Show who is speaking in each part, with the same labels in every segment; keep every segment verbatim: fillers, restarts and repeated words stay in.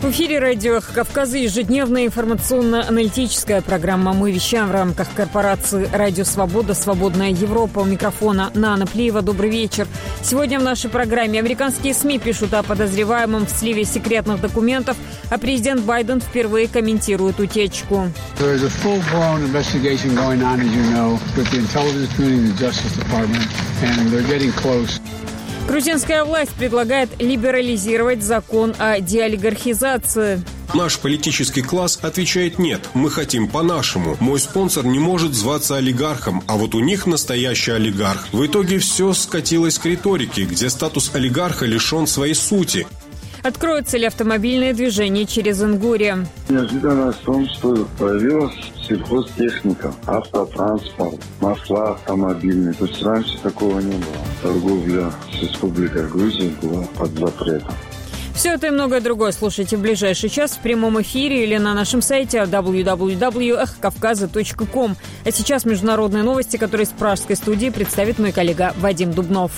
Speaker 1: В эфире радио «Эхо Кавказа» ежедневная информационно-аналитическая программа. Мы вещаем в рамках корпорации «Радио Свобода», «Свободная Европа». У микрофона Нана Плиева. Добрый вечер. Сегодня в нашей программе американские СМИ пишут о подозреваемом в сливе секретных документов, а президент Байден впервые комментирует утечку. Грузинская власть предлагает либерализировать закон о деолигархизации.
Speaker 2: Наш политический класс отвечает «нет, мы хотим по-нашему. Мой спонсор не может зваться олигархом, а вот у них настоящий олигарх». В итоге все скатилось к риторике, где статус олигарха лишен своей сути.
Speaker 1: Откроется ли автомобильное движение через Ингурию?
Speaker 3: Неожиданно в том, что появилась сельхозтехника, автотранспорт, масла автомобильные. То есть раньше такого не было. Торговля с Республикой Грузия была под запретом.
Speaker 1: Все это и многое другое слушайте в ближайший час в прямом эфире или на нашем сайте дабл ю дабл ю дабл ю точка эхо кавказа точка ком. А сейчас международные новости, которые из пражской студии представит мой коллега Вадим Дубнов.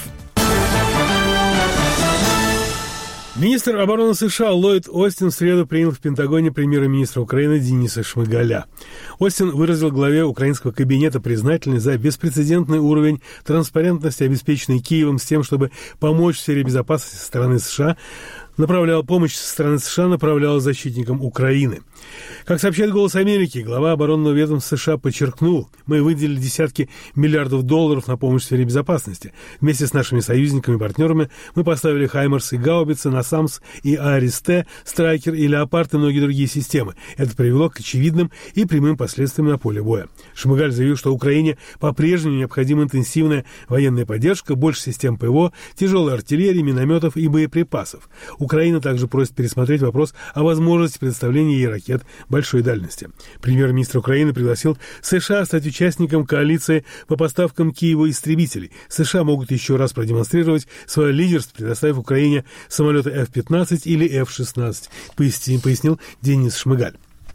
Speaker 4: Министр обороны США Ллойд Остин в среду принял в Пентагоне премьер-министра Украины Дениса Шмыгаля. Остин выразил главе украинского кабинета признательность за беспрецедентный уровень транспарентности, обеспеченный Киевом с тем, чтобы помочь в сфере безопасности со стороны США, направлял помощь со стороны США, направлял защитникам Украины. Как сообщает «Голос Америки», глава оборонного ведомства США подчеркнул: мы выделили десятки миллиардов долларов на помощь в сфере безопасности. Вместе с нашими союзниками и партнерами мы поставили «Хаймарс» и «Гаубицы», «Насамс» и «АРСТ», «Страйкер» и «Леопард» и многие другие системы. Это привело к очевидным и прямым последствиям на поле боя. Шмыгаль заявил, что Украине по-прежнему необходима интенсивная военная поддержка, больше систем ПВО, тяжелой артиллерии, минометов и боеприпасов. Украина также просит пересмотреть вопрос о возможности предоставления ей ракет большой дальности. Премьер-министр Украины пригласил США стать участником коалиции по поставкам Киеву истребителей. США могут еще раз продемонстрировать свое лидерство, предоставив Украине самолеты эф пятнадцать или эф шестнадцать, пояснил Денис Шмыгаль.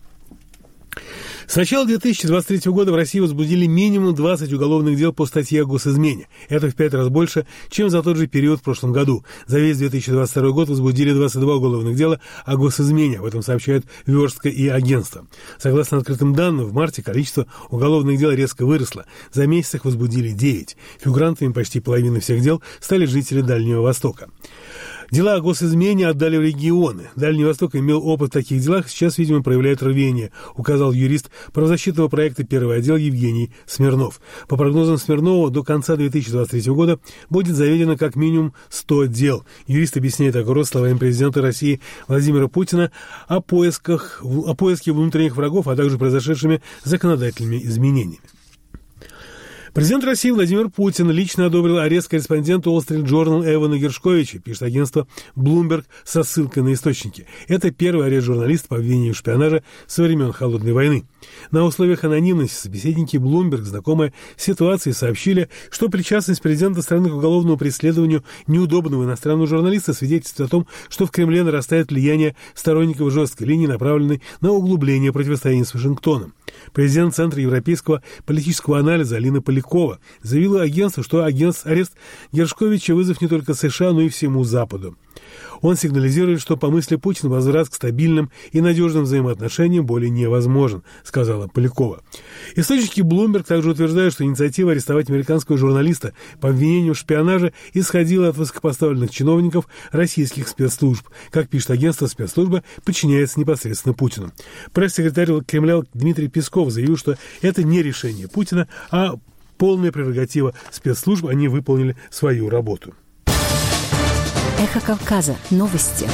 Speaker 4: С начала две тысячи двадцать третьего года в России возбудили минимум двадцать уголовных дел по статье о госизмене. Это в пять раз больше, чем за тот же период в прошлом году. За весь две тысячи двадцать второй год возбудили двадцать два уголовных дела о госизмене. Об этом сообщают Верстка и агентство. Согласно открытым данным, в марте количество уголовных дел резко выросло. За месяц их возбудили девять. Фигурантами почти половины всех дел стали жители Дальнего Востока. Дела о госизмене отдали в регионы. Дальний Восток имел опыт в таких делах, сейчас, видимо, проявляет рвение, указал юрист правозащитного проекта «Первый отдел» Евгений Смирнов. По прогнозам Смирнова, до конца две тысячи двадцать третьего года будет заведено как минимум сто дел. Юрист объясняет огород словами президента России Владимира Путина о поисках, о поиске внутренних врагов, а также произошедшими законодательными изменениями. Президент России Владимир Путин лично одобрил арест корреспондента Wall Street Journal Эвана Гершковича, пишет агентство Bloomberg со ссылкой на источники. Это первый арест журналиста по обвинению в шпионаже со времен Холодной войны. На условиях анонимности собеседники Bloomberg, знакомые с ситуацией, сообщили, что причастность президента страны к уголовному преследованию неудобного иностранного журналиста свидетельствует о том, что в Кремле нарастает влияние сторонников жесткой линии, направленной на углубление противостояния с Вашингтоном. Президент Центра европейского политического анализа Алина Полякова заявила агентству, что агентство арест Гершковича вызов не только США, но и всему Западу. Он сигнализирует, что по мысли Путина возврат к стабильным и надежным взаимоотношениям более невозможен, сказала Полякова. Источники Bloomberg также утверждают, что инициатива арестовать американского журналиста по обвинению в шпионаже исходила от высокопоставленных чиновников российских спецслужб. Как пишет агентство, спецслужба подчиняется непосредственно Путину. Пресс-секретарь Кремля Дмитрий Песков заявил, что это не решение Путина, а полная прерогатива спецслужб, они выполнили свою работу.
Speaker 5: Эхо Кавказа. Новости.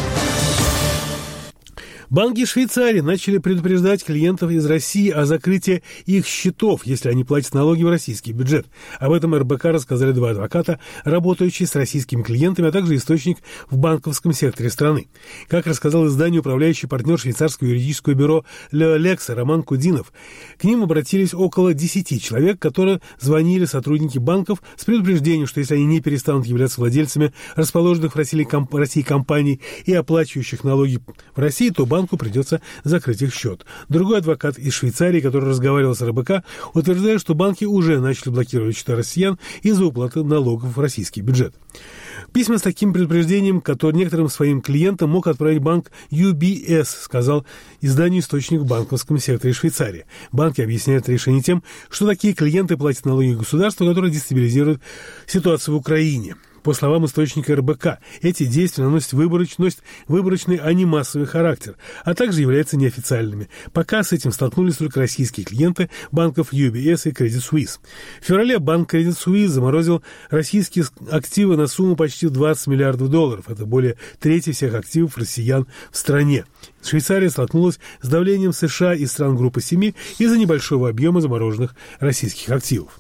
Speaker 4: Банки Швейцарии начали предупреждать клиентов из России о закрытии их счетов, если они платят налоги в российский бюджет. Об этом эр бэ ка рассказали два адвоката, работающие с российскими клиентами, а также источник в банковском секторе страны. Как рассказал изданию управляющий партнер швейцарского юридического бюро Леолекса Роман Кудинов, к ним обратились около десяти человек, которые звонили сотрудники банков с предупреждением, что если они не перестанут являться владельцами расположенных в России, комп- России компаний и оплачивающих налоги в России, то банк банку придется закрыть их счет. Другой адвокат из Швейцарии, который разговаривал с эр бэ ка, утверждает, что банки уже начали блокировать счета россиян из-за уплаты налогов в российский бюджет. Письма с таким предупреждением, которые некоторым своим клиентам мог отправить банк ю би эс, сказал изданию источник в банковском секторе Швейцарии. Банки объясняют решение тем, что такие клиенты платят налоги государству, которое дестабилизирует ситуацию в Украине. По словам источника эр бэ ка, эти действия носят выборочный, носят выборочный, а не массовый характер, а также являются неофициальными. Пока с этим столкнулись только российские клиенты банков ю би эс и Credit Suisse. В феврале банк Credit Suisse заморозил российские активы на сумму почти двадцать миллиардов долларов. Это более трети всех активов россиян в стране. Швейцария столкнулась с давлением США и стран группы семи из-за небольшого объема замороженных российских активов.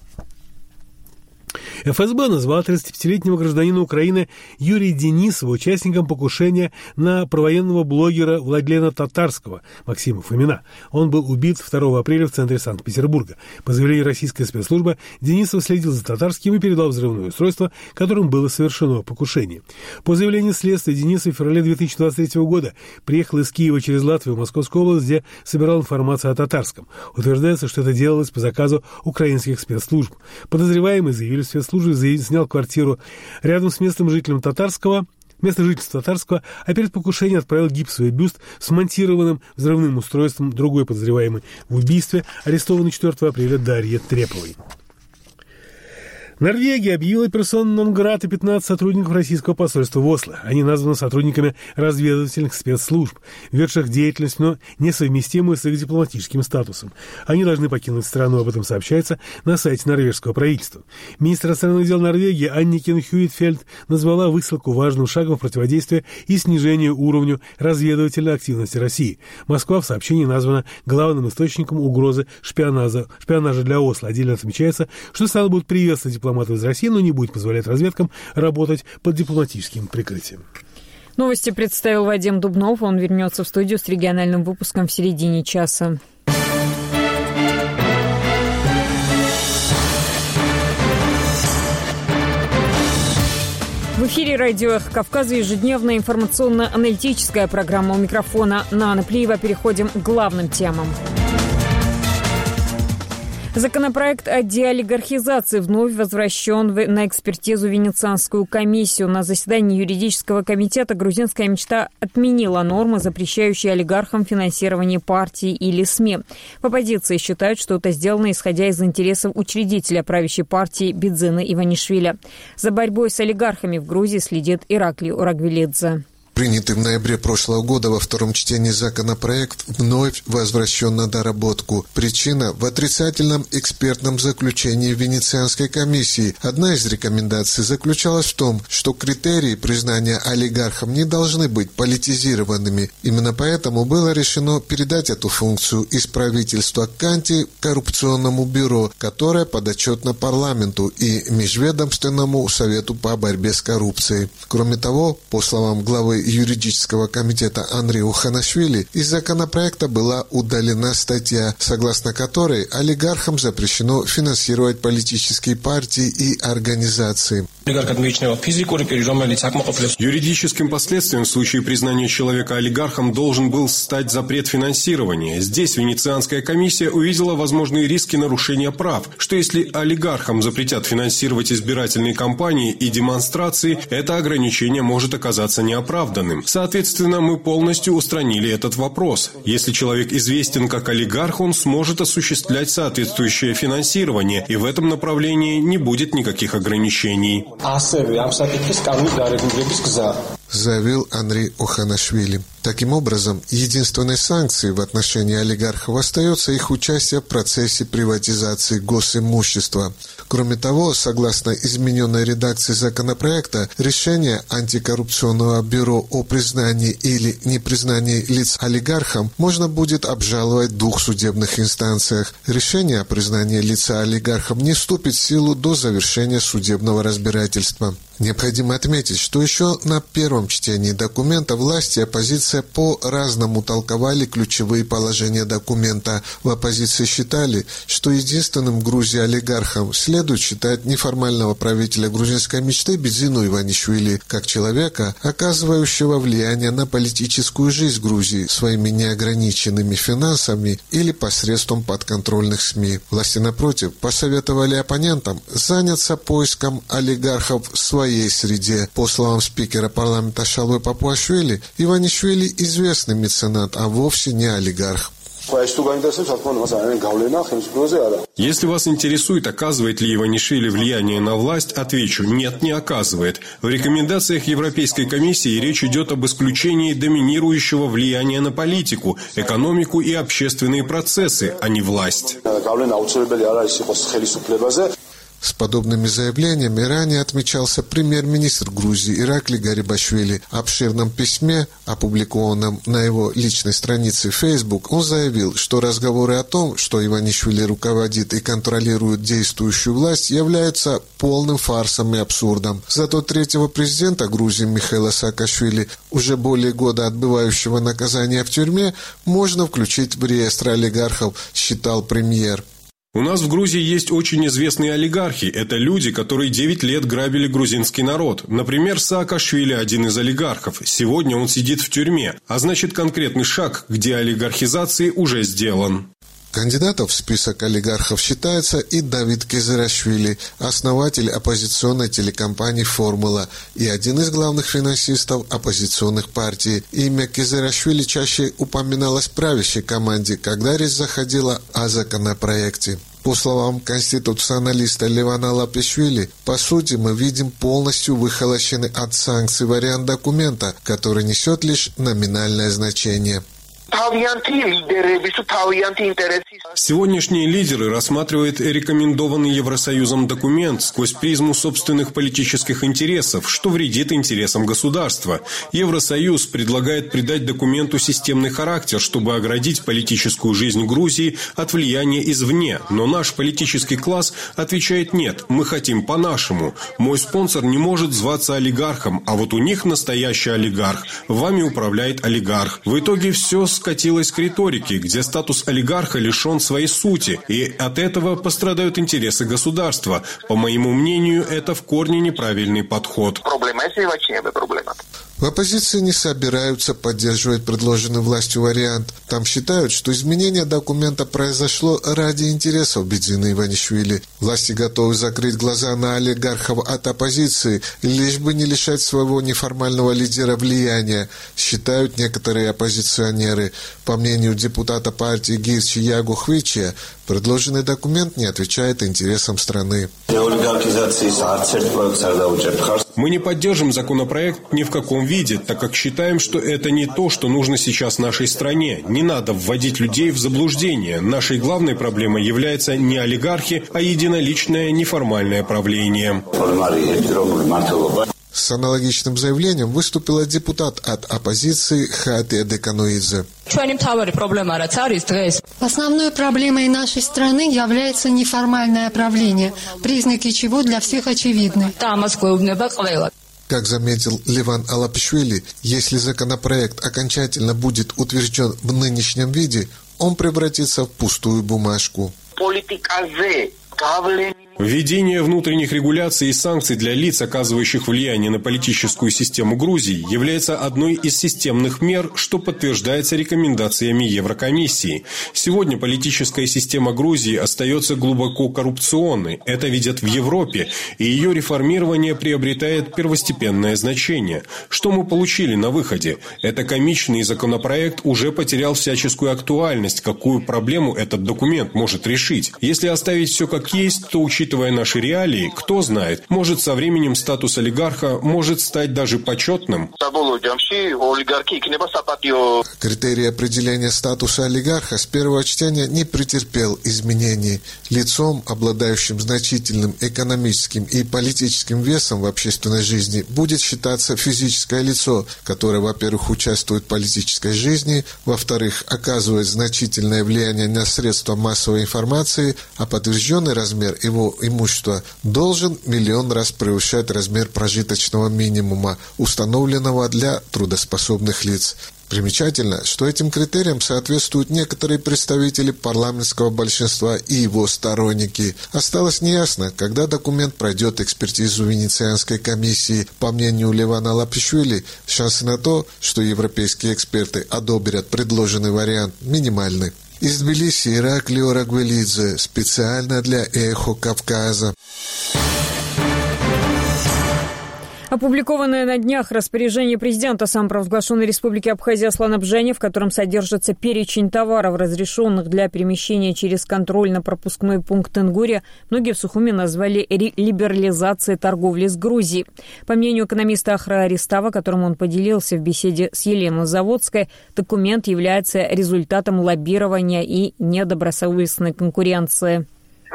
Speaker 4: эф эс бэ назвал тридцатипятилетнего гражданина Украины Юрия Денисова участником покушения на провоенного блогера Владлена Татарского Максима Фомина. Он был убит второго апреля в центре Санкт-Петербурга. По заявлению российской спецслужбы, Денисов следил за Татарским и передал взрывное устройство, которым было совершено покушение. По заявлению следствия, Денисов в феврале две тысячи двадцать третьего года приехал из Киева через Латвию в Московскую область, где собирал информацию о Татарском. Утверждается, что это делалось по заказу украинских спецслужб. Подозреваемый, заявили в спецслужбе, снял квартиру рядом с местным жителем Татарского, место жительства Татарского, а перед покушением отправил гипсовый бюст с монтированным взрывным устройством другой подозреваемой в убийстве, арестованной четвёртого апреля Дарье Треповой. Норвегия объявила персона нон-грата пятнадцать сотрудников российского посольства в Осло. Они названы сотрудниками разведывательных спецслужб, ведших деятельность, но несовместимую с их дипломатическим статусом. Они должны покинуть страну, об этом сообщается на сайте норвежского правительства. Министр иностранных дел Норвегии Анникен Хюитфельд назвала высылку важным шагом в противодействии и снижению уровня разведывательной активности России. Москва в сообщении названа главным источником угрозы шпионажа, шпионажа для Осло. Отдельно отмечается, что страна будет приветствовать дипломатов из России, но не будет позволять разведкам работать под дипломатическим прикрытием.
Speaker 1: Новости представил Вадим Дубнов. Он вернется в студию с региональным выпуском в середине часа. В эфире радио «Эхо Кавказа» ежедневная информационно-аналитическая программа. У микрофона Нана Плиева. Переходим к главным темам. Законопроект о деолигархизации вновь возвращен на экспертизу в Венецианскую комиссию. На заседании юридического комитета «Грузинская мечта» отменила нормы, запрещающие олигархам финансирование партий или СМИ. В оппозиции считают, что это сделано исходя из интересов учредителя правящей партии Бидзина Иванишвили. За борьбой с олигархами в Грузии следит Ираклий Урагвелидзе.
Speaker 6: Принятый в ноябре прошлого года во втором чтении законопроект вновь возвращен на доработку. Причина в отрицательном экспертном заключении Венецианской комиссии. Одна из рекомендаций заключалась в том, что критерии признания олигархом не должны быть политизированными. Именно поэтому было решено передать эту функцию из правительства к антикоррупционному бюро, которое подотчетно парламенту и Межведомственному совету по борьбе с коррупцией. Кроме того, по словам главы юридического комитета Андрея Уханашвили, из законопроекта была удалена статья, согласно которой олигархам запрещено финансировать политические партии и организации.
Speaker 2: Юридическим последствием в случае признания человека олигархом должен был стать запрет финансирования. Здесь Венецианская комиссия увидела возможные риски нарушения прав, что если олигархам запретят финансировать избирательные кампании и демонстрации, это ограничение может оказаться неоправданным. Соответственно, мы полностью устранили этот вопрос. Если человек известен как олигарх, он сможет осуществлять соответствующее финансирование, и в этом направлении не будет никаких ограничений.
Speaker 6: Заявил Андрей Оханашвили. Таким образом, единственной санкцией в отношении олигархов остается их участие в процессе приватизации госимущества. Кроме того, согласно измененной редакции законопроекта, решение антикоррупционного бюро о признании или непризнании лиц олигархом можно будет обжаловать в двух судебных инстанциях. Решение о признании лица олигархом не вступит в силу до завершения судебного разбирательства. Необходимо отметить, что еще на первом чтении документа власти и оппозиция по-разному толковали ключевые положения документа. В оппозиции считали, что единственным в Грузии олигархом следует считать неформального правителя грузинской мечты Бидзину Иванишвили как человека, оказывающего влияние на политическую жизнь Грузии своими неограниченными финансами или посредством подконтрольных СМИ. Власти, напротив, посоветовали оппонентам заняться поиском олигархов своих своей среде. По словам спикера парламента Шалвы Папуашвили, Иванишвили известный меценат, а вовсе не олигарх.
Speaker 2: Если вас интересует, оказывает ли Иванишвили влияние на власть, отвечу – нет, не оказывает. В рекомендациях Европейской комиссии речь идет об исключении доминирующего влияния на политику, экономику и общественные процессы, а не власть.
Speaker 6: С подобными заявлениями ранее отмечался премьер-министр Грузии Иракли Гарибашвили. В обширном письме, опубликованном на его личной странице Facebook, он заявил, что разговоры о том, что Иванишвили руководит и контролирует действующую власть, являются полным фарсом и абсурдом. Зато третьего президента Грузии Михаила Саакашвили, уже более года отбывающего наказание в тюрьме, можно включить в реестр олигархов, считал премьер.
Speaker 2: У нас в Грузии есть очень известные олигархи. Это люди, которые девять лет грабили грузинский народ. Например, Саакашвили – один из олигархов. Сегодня он сидит в тюрьме. А значит, конкретный шаг к деолигархизации уже сделан.
Speaker 6: Кандидатом в список олигархов считается и Давид Кезирашвили, основатель оппозиционной телекомпании «Формула» и один из главных финансистов оппозиционных партий. Имя Кезирашвили чаще упоминалось в правящей команде, когда речь заходила о законопроекте. По словам конституционалиста Левана Лапишвили, по сути мы видим полностью выхолощенный от санкций вариант документа, который несет лишь номинальное значение.
Speaker 2: Сегодняшние лидеры рассматривают рекомендованный Евросоюзом документ сквозь призму собственных политических интересов, что вредит интересам государства. Евросоюз предлагает придать документу системный характер, чтобы оградить политическую жизнь Грузии от влияния извне. Но наш политический класс отвечает «нет, мы хотим по-нашему». Мой спонсор не может зваться олигархом, а вот у них настоящий олигарх. Вами управляет олигарх. В итоге все скатилось к риторике, где статус олигарха лишен своей сути, и от этого пострадают интересы государства. По моему мнению, это в корне неправильный подход.
Speaker 6: В оппозиции не собираются поддерживать предложенный властью вариант. Там считают, что изменение документа произошло ради интересов Бедзины Иванишвили. Власти готовы закрыть глаза на олигархов от оппозиции, лишь бы не лишать своего неформального лидера влияния, считают некоторые оппозиционеры. По мнению депутата партии Гирчи Ягу Хвичия, предложенный документ не отвечает интересам страны.
Speaker 2: Мы не поддержим законопроект ни в каком виде, так как считаем, что это не то, что нужно сейчас нашей стране. Не надо вводить людей в заблуждение. Нашей главной проблемой является не олигархи, а единоличное неформальное правление.
Speaker 6: С аналогичным заявлением выступила депутат от оппозиции Хатия Декануидзе.
Speaker 7: Основной проблемой нашей страны является неформальное правление, признаки чего для всех очевидны.
Speaker 6: Как заметил Леван Алапишвили, если законопроект окончательно будет утвержден в нынешнем виде, он превратится в пустую бумажку.
Speaker 2: Введение внутренних регуляций и санкций для лиц, оказывающих влияние на политическую систему Грузии, является одной из системных мер, что подтверждается рекомендациями Еврокомиссии. Сегодня политическая система Грузии остается глубоко коррупционной. Это видят в Европе, и ее реформирование приобретает первостепенное значение. Что мы получили на выходе? Это комичный законопроект уже потерял всяческую актуальность. Какую проблему этот документ может решить? Если оставить все как есть, то, учитывая наши реалии, кто знает, может, со временем статус олигарха может стать даже почетным.
Speaker 6: Критерий определения статуса олигарха с первого чтения не претерпел изменений. Лицом, обладающим значительным экономическим и политическим весом в общественной жизни, будет считаться физическое лицо, которое, во-первых, участвует в политической жизни, во-вторых, оказывает значительное влияние на средства массовой информации, а подтвержденный размер его имущества должен миллион раз превышать размер прожиточного минимума, установленного для трудоспособных лиц. Примечательно, что этим критериям соответствуют некоторые представители парламентского большинства и его сторонники. Осталось неясно, когда документ пройдет экспертизу Венецианской комиссии. По мнению Левана Лапишвили, шансы на то, что европейские эксперты одобрят предложенный вариант, минимальны. Из Тбилиси Иракли Орагвелидзе, специально для «Эхо Кавказа».
Speaker 1: Опубликованное на днях распоряжение президента самопровозглашенной Республики Абхазия Аслана Бжени, в котором содержится перечень товаров, разрешенных для перемещения через контрольно-пропускной пункт Ингурия, многие в Сухуми назвали либерализацией торговли с Грузией. По мнению экономиста Ахра Аристава, которым он поделился в беседе с Еленой Заводской, документ является результатом лоббирования и недобросовестной конкуренции.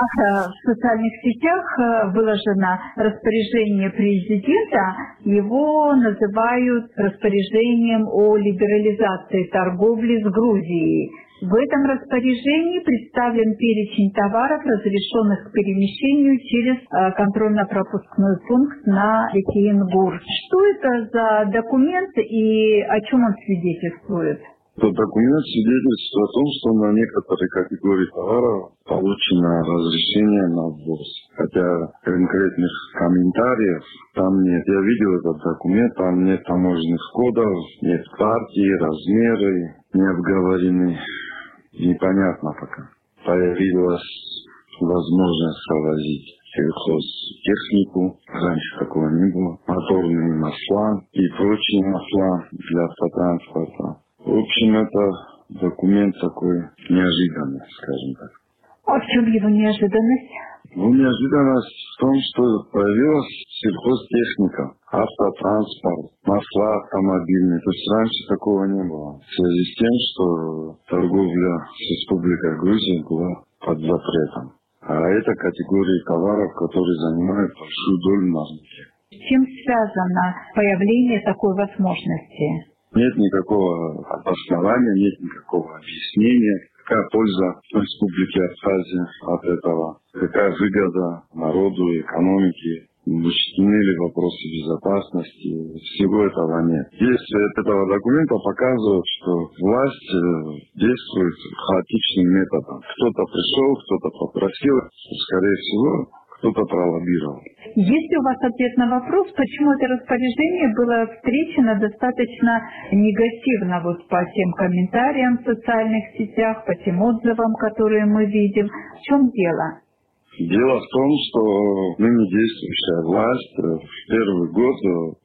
Speaker 8: В социальных сетях выложено распоряжение президента. Его называют распоряжением о либерализации торговли с Грузией. В этом распоряжении представлен перечень товаров, разрешенных к перемещению через контрольно-пропускной пункт на реке Ингур. Что это за документ и о чем он свидетельствует?
Speaker 3: Этот документ свидетельствует о том, что на некоторые категории товаров получено разрешение на ввоз. Хотя конкретных комментариев там нет. Я видел этот документ, там нет таможенных кодов, нет партии, размеры не обговорены. Непонятно пока. Появилась возможность провозить сельхозтехнику. Раньше такого не было. Моторные масла и прочие масла для автотранспорта. В общем, это документ такой неожиданный, скажем так.
Speaker 8: А в чем его неожиданность?
Speaker 3: Ну, неожиданность в том, что появилась сельхозтехника, автотранспорт, масла автомобильные. То есть раньше такого не было. В связи с тем, что торговля с Республикой Грузия была под запретом. А это категории товаров, которые занимают большую долю на рынке.
Speaker 8: С чем связано появление такой возможности?
Speaker 3: Нет никакого обоснования, нет никакого объяснения, какая польза Республике Абхазия от этого, какая выгода народу, экономике, учтены ли вопросы безопасности, всего этого нет. Действие этого документа показывает, что власть действует хаотичным методом. Кто-то пришел, кто-то попросил, скорее всего, кто-то пролоббировал.
Speaker 8: Есть ли у вас ответ на вопрос, почему это распоряжение было встречено достаточно негативно вот по тем комментариям в социальных сетях, по тем отзывам, которые мы видим? В чем дело?
Speaker 3: Дело в том, что ныне действующая власть в первый год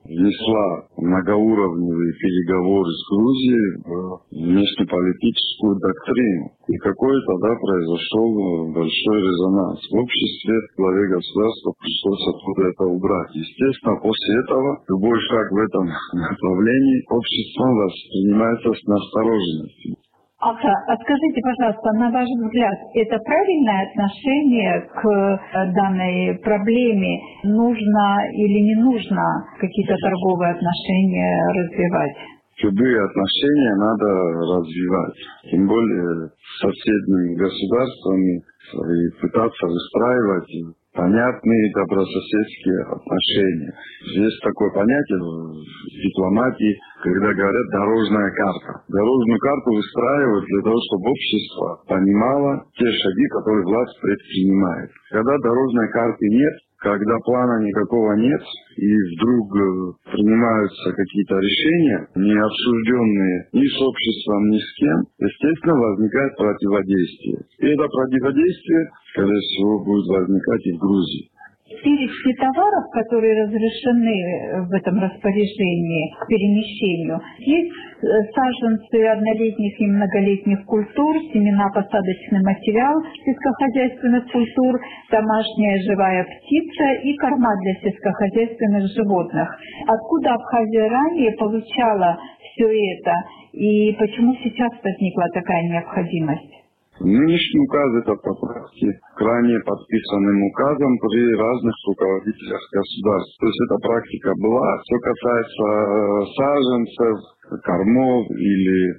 Speaker 3: внесла многоуровневые переговоры с Грузией в внешнеполитическую доктрину. И какой тогда произошел большой резонанс. В обществе главе государства пришлось оттуда это убрать. Естественно, после этого любой шаг в этом направлении обществом воспринимается с настороженностью.
Speaker 8: Ахра, а скажите, пожалуйста, на ваш взгляд, это правильное отношение к данной проблеме? Нужно или не нужно какие-то торговые отношения развивать?
Speaker 3: Любые отношения надо развивать, тем более с соседними государствами, и пытаться выстраивать понятные добрососедские отношения. Есть такое понятие в дипломатии, когда говорят «дорожная карта». Дорожную карту выстраивают для того, чтобы общество понимало те шаги, которые власть предпринимает. Когда дорожной карты нет, когда плана никакого нет, и вдруг принимаются какие-то решения, не обсужденные ни с обществом, ни с кем, естественно, возникает противодействие. И это противодействие, скорее всего, будет возникать и в Грузии.
Speaker 8: Перечни товаров, которые разрешены в этом распоряжении к перемещению, есть саженцы однолетних и многолетних культур, семена, посадочный материал сельскохозяйственных культур, домашняя живая птица и корма для сельскохозяйственных животных. Откуда Абхазия ранее получала все это и почему сейчас возникла такая необходимость?
Speaker 3: Нынешний указ – это поправки к ранее подписанным указам при разных руководителях государств. То есть эта практика была. Что касается саженцев, кормов или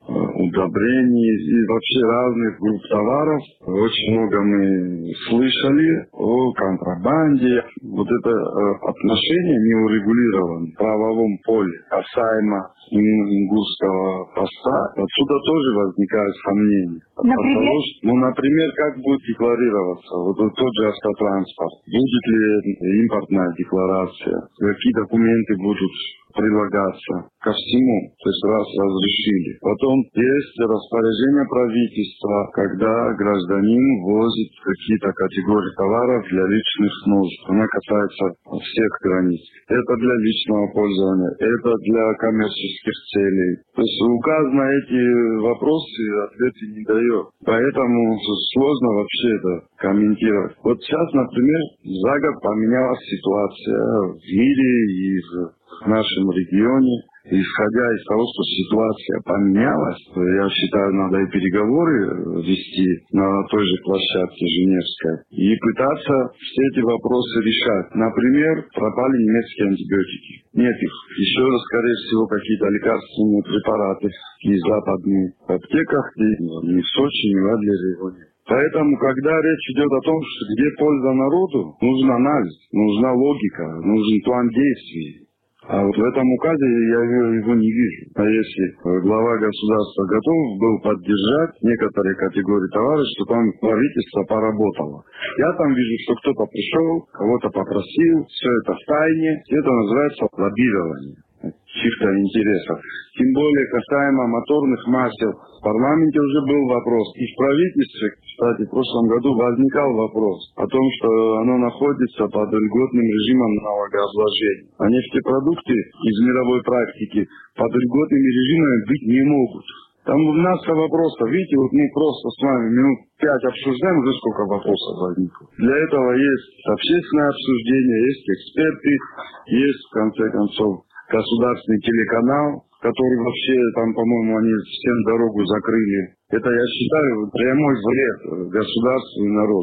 Speaker 3: удобрений и вообще разных групп товаров. Очень много мы слышали о контрабанде. Вот это отношение не урегулировано в правовом поле касаемо Ингурского поста. Отсюда тоже возникают сомнения.
Speaker 8: Например?
Speaker 3: Того, что, ну, например, как будет декларироваться вот тот же автотранспорт? Будет ли импортная декларация? Какие документы будут прилагаться ко всему. То есть раз разрешили. Потом есть распоряжение правительства, когда гражданин возит какие-то категории товаров для личных нужд. Она касается всех границ. Это для личного пользования, это для коммерческих целей. То есть указ на эти вопросы ответы не дает. Поэтому сложно вообще это комментировать. Вот сейчас, например, за год поменялась ситуация в мире и в нашем регионе. Исходя из того, что ситуация поменялась, я считаю, надо и переговоры вести на той же площадке Женевской и пытаться все эти вопросы решать. Например, пропали немецкие антибиотики. Нет их. Еще раз, скорее всего, какие-то лекарственные препараты из западных аптеках, ни в Сочи, ни в Адлере. Поэтому, когда речь идет о том, что где польза народу, нужен анализ, нужна логика, нужен план действий. А вот в этом указе я его не вижу. А если глава государства готов был поддержать некоторые категории товаров, что там правительство поработало. Я там вижу, что кто-то пришел, кого-то попросил, все это в тайне. Это называется лоббирование чьих-то интересов. Тем более касаемо моторных масел. В парламенте уже был вопрос. И в правительстве, кстати, в прошлом году возникал вопрос о том, что оно находится под льготным режимом налогообложения. А нефтепродукты из мировой практики под льготными режимами быть не могут. Там масса вопросов. Видите, вот мы просто с вами минут пять обсуждаем, уже сколько вопросов возникло. Для этого есть общественное обсуждение, есть эксперты, есть, в конце концов, государственный телеканал, который вообще там, по-моему, они всем дорогу закрыли. Это, я считаю, прямой вред государству и народу.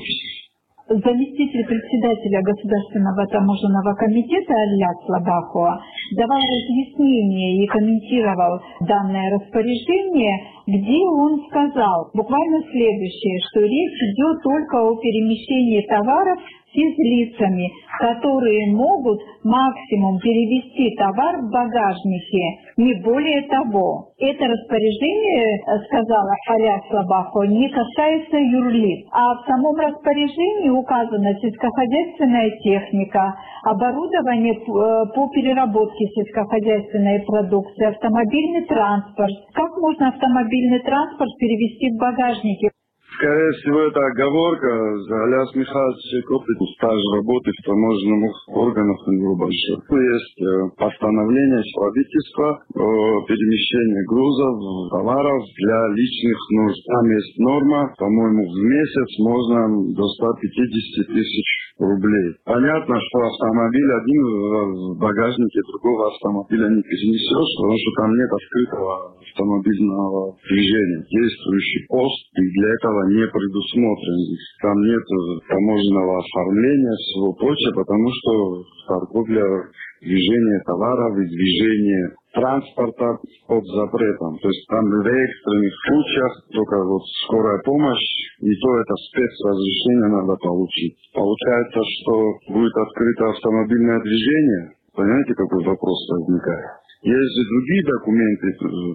Speaker 8: Заместитель председателя Государственного таможенного комитета Алят Слабахова давал разъяснение и комментировал данное распоряжение, где он сказал буквально следующее, что речь идет только о перемещении товаров физлицами, которые могут максимум перевести товар в багажнике, не более того. Это распоряжение, сказала Алят Слабахова, не касается юрлиц, а в самом распоряжении указана сельскохозяйственная техника, оборудование по переработке сельскохозяйственной продукции, автомобильный транспорт. Как можно автомобильный транспорт перевести в багажнике?
Speaker 3: Скорее всего, это оговорка. Алят Михайлович опыт, стаж работы в таможенных органах у него большой. Есть постановление правительства о перемещении грузов, товаров для личных нужд. Там есть норма, по-моему, в месяц можно до ста пятидесяти тысяч рублей. Понятно, что автомобиль один в багажнике другого автомобиля не перенесешь, потому что там нет открытого автомобильного движения. Действующий пост, и для этого не предусмотрен. Там нет таможенного оформления, всего прочего, потому что торговля, движение товаров и движение транспорта под запретом. То есть там в экстренных случаях только вот скорая помощь, и то это спецразрешение надо получить. Получается, что будет открыто автомобильное движение. Понимаете, какой вопрос возникает? Есть же другие документы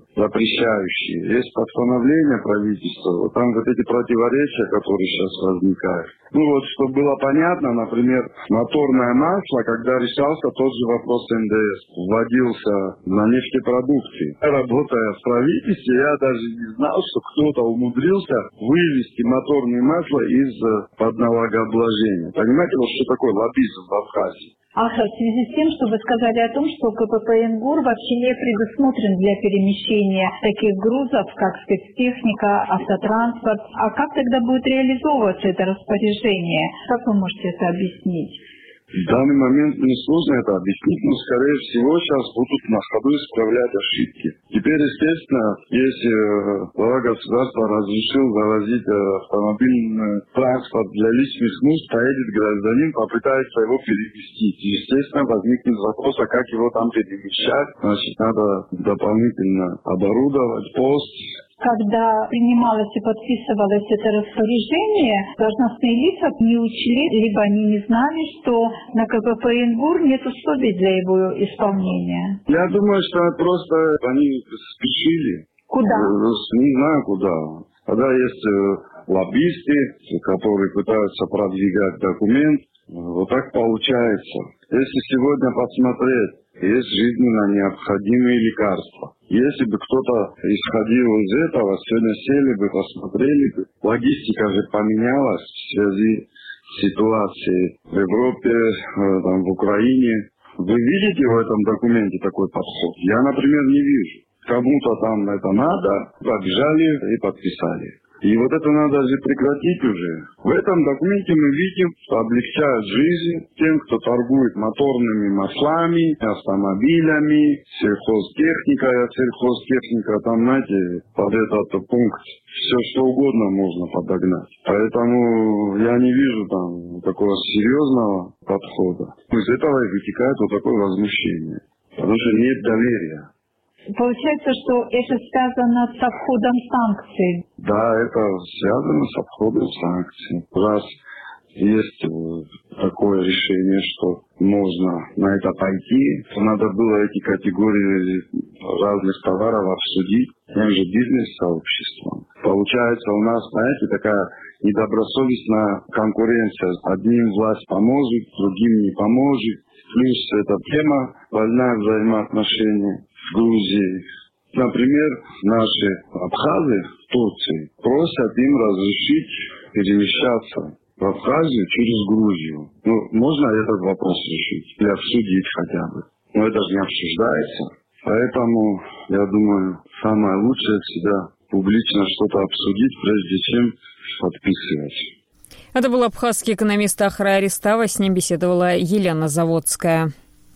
Speaker 3: запрещающие, есть постановление правительства, вот там вот эти противоречия, которые сейчас возникают. Ну вот, чтобы было понятно, например, моторное масло, когда решался тот же вопрос эн дэ эс, вводился на нефтепродукты. Работая в правительстве, я даже не знал, что кто-то умудрился вывести моторное масло из-под налогообложения. Понимаете, вот что такое лоббизм в Абхазии?
Speaker 8: Аша, в связи с тем, что вы сказали о том, что ка пэ пэ эн-ГУР вообще не предусмотрен для перемещения таких грузов, как спецтехника, автотранспорт. А как тогда будет реализовываться это распоряжение? Как вы можете это объяснить?
Speaker 3: В данный момент несложно это объяснить, но, скорее всего, сейчас будут на ходу исправлять ошибки. Теперь, естественно, если глава государства разрешил завозить автомобильный транспорт для личных нужд, поедет гражданин, попытается его переместить. Естественно, возникнет вопрос, а как его там перемещать? Значит, надо дополнительно оборудовать пост.
Speaker 8: Когда принималось и подписывалось это распоряжение, должностные лица не учли, либо они не знали, что на ка пэ пэ эн-ГУР нет условий для его исполнения.
Speaker 3: Я думаю, что просто они спешили.
Speaker 8: Куда?
Speaker 3: Не знаю куда. Когда есть лоббисты, которые пытаются продвигать документ, вот так получается. Если сегодня посмотреть есть жизненно необходимые лекарства. Если бы кто-то исходил из этого, сегодня сели бы, посмотрели бы. Логистика же поменялась в связи с ситуацией в Европе, там, в Украине. Вы видите в этом документе такой подход? Я, например, не вижу. Кому-то там это надо, побежали и подписали. И вот это надо же прекратить уже. В этом документе мы видим, что облегчают жизнь тем, кто торгует моторными маслами, автомобилями, сельхозтехникой, а сельхозтехника, там, знаете, под этот пункт все что угодно можно подогнать. Поэтому я не вижу там такого серьезного подхода. Из этого и вытекает вот такое возмущение. Потому что нет доверия.
Speaker 8: Получается, что это связано с обходом санкций.
Speaker 3: Да, это связано с обходом санкций. Раз есть такое решение, что можно на это пойти, то надо было эти категории разных товаров обсудить тем же бизнес-сообществом. Получается у нас, знаете, такая недобросовестная конкуренция. Одним власть поможет, другим не поможет. Плюс эта тема больная взаимоотношения в Грузии. Например, наши абхазы в Турции просят им разрешить перемещаться в Абхазию через Грузию. Ну, можно этот вопрос решить или обсудить хотя бы. Но это же не обсуждается. Поэтому, я думаю, самое лучшее всегда публично что-то обсудить, прежде чем подписывать.
Speaker 1: Это был абхазский экономист Ахра Аристава, с ним беседовала Елена Заводская.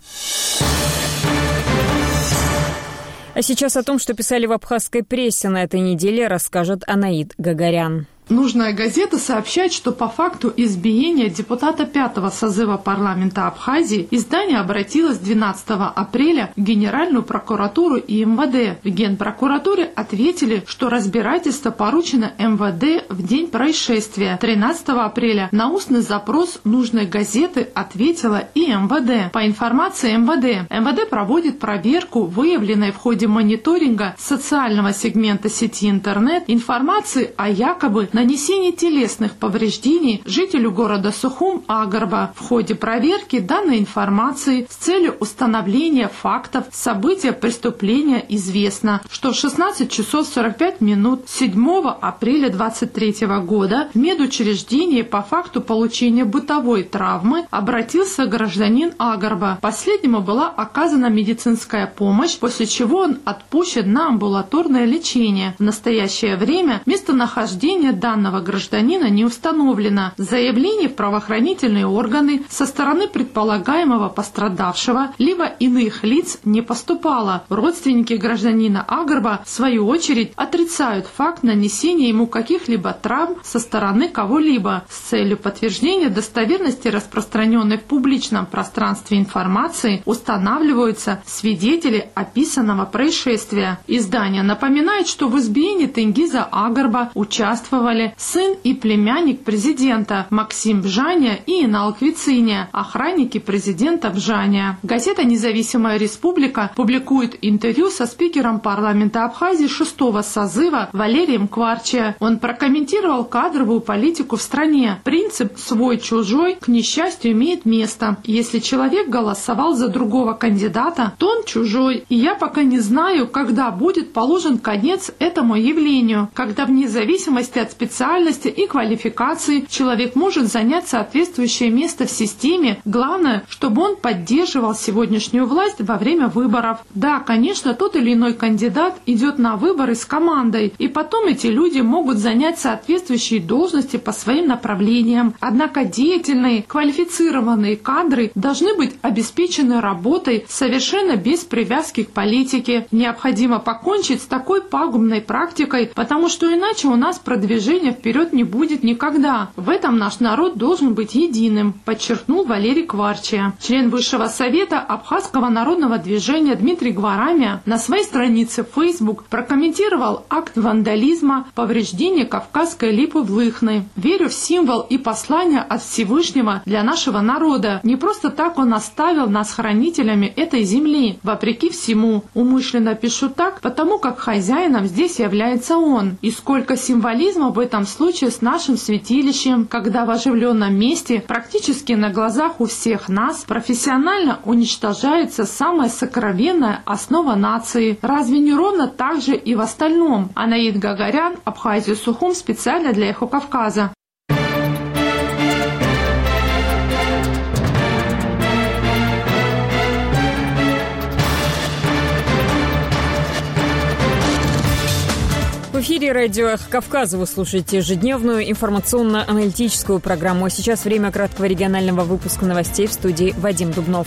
Speaker 1: А сейчас о том, что писали в абхазской прессе на этой неделе, расскажет Анаид Гагарян.
Speaker 9: Нужная газета сообщает, что по факту избиения депутата пятого созыва парламента Абхазии издание обратилось двенадцатого апреля в Генеральную прокуратуру и эм вэ дэ. В Генпрокуратуре ответили, что разбирательство поручено эм вэ дэ в день происшествия. тринадцатого апреля на устный запрос нужной газеты ответила и эм вэ дэ. По информации эм вэ дэ, эм вэ дэ проводит проверку, выявленной в ходе мониторинга социального сегмента сети интернет информации о якобы нанесение телесных повреждений жителю города Сухум Агарба. В ходе проверки данной информации с целью установления фактов события преступления известно, что в шестнадцать часов сорок пять минут седьмого апреля двадцать третьего года в медучреждение по факту получения бытовой травмы обратился гражданин Агарба. Последнему была оказана медицинская помощь, после чего он отпущен на амбулаторное лечение. В настоящее время местонахождение данного гражданина не установлено. Заявление в правоохранительные органы со стороны предполагаемого пострадавшего либо иных лиц не поступало. Родственники гражданина Агарба, в свою очередь, отрицают факт нанесения ему каких-либо травм со стороны кого-либо. С целью подтверждения достоверности распространенной в публичном пространстве информации устанавливаются свидетели описанного происшествия. Издание напоминает, что в избиении Тенгиза Агарба участвовали сын и племянник президента Максим Бжаня и Инал Квициня, охранники президента Бжаня. Газета «Независимая республика» публикует интервью со спикером парламента Абхазии шестого созыва Валерием Кварчия. Он прокомментировал кадровую политику в стране. Принцип «свой-чужой» к несчастью имеет место. Если человек голосовал за другого кандидата, то он чужой. И я пока не знаю, когда будет положен конец этому явлению, когда вне зависимости от специальности и квалификации человек может занять соответствующее место в системе. Главное, чтобы он поддерживал сегодняшнюю власть во время выборов. Да, конечно, тот или иной кандидат идет на выборы с командой, и потом эти люди могут занять соответствующие должности по своим направлениям. Однако деятельные, квалифицированные кадры должны быть обеспечены работой совершенно без привязки к политике. Необходимо покончить с такой пагубной практикой, потому что иначе у нас продвижения вперед не будет никогда. В этом наш народ должен быть единым, подчеркнул Валерий Кварчия. Член Высшего совета Абхазского народного движения Дмитрий Гварамия на своей странице в Facebook прокомментировал акт вандализма, повреждения Кавказской липы в Лыхны. Верю в символ и послание от Всевышнего для нашего народа. Не просто так он оставил нас хранителями этой земли. Вопреки всему, умышленно пишу так, потому как хозяином здесь является он. И сколько символизма в этом случае с нашим святилищем, когда в оживленном месте, практически на глазах у всех нас, профессионально уничтожается самая сокровенная основа нации. Разве не ровно так же и в остальном? Анаид Гагарян, Абхазия, Сухум, специально для Эхо Кавказа.
Speaker 1: В эфире радио «Эхо Кавказа» вы слушаете ежедневную информационно-аналитическую программу. А сейчас время краткого регионального выпуска новостей в студии Вадим Дубнов.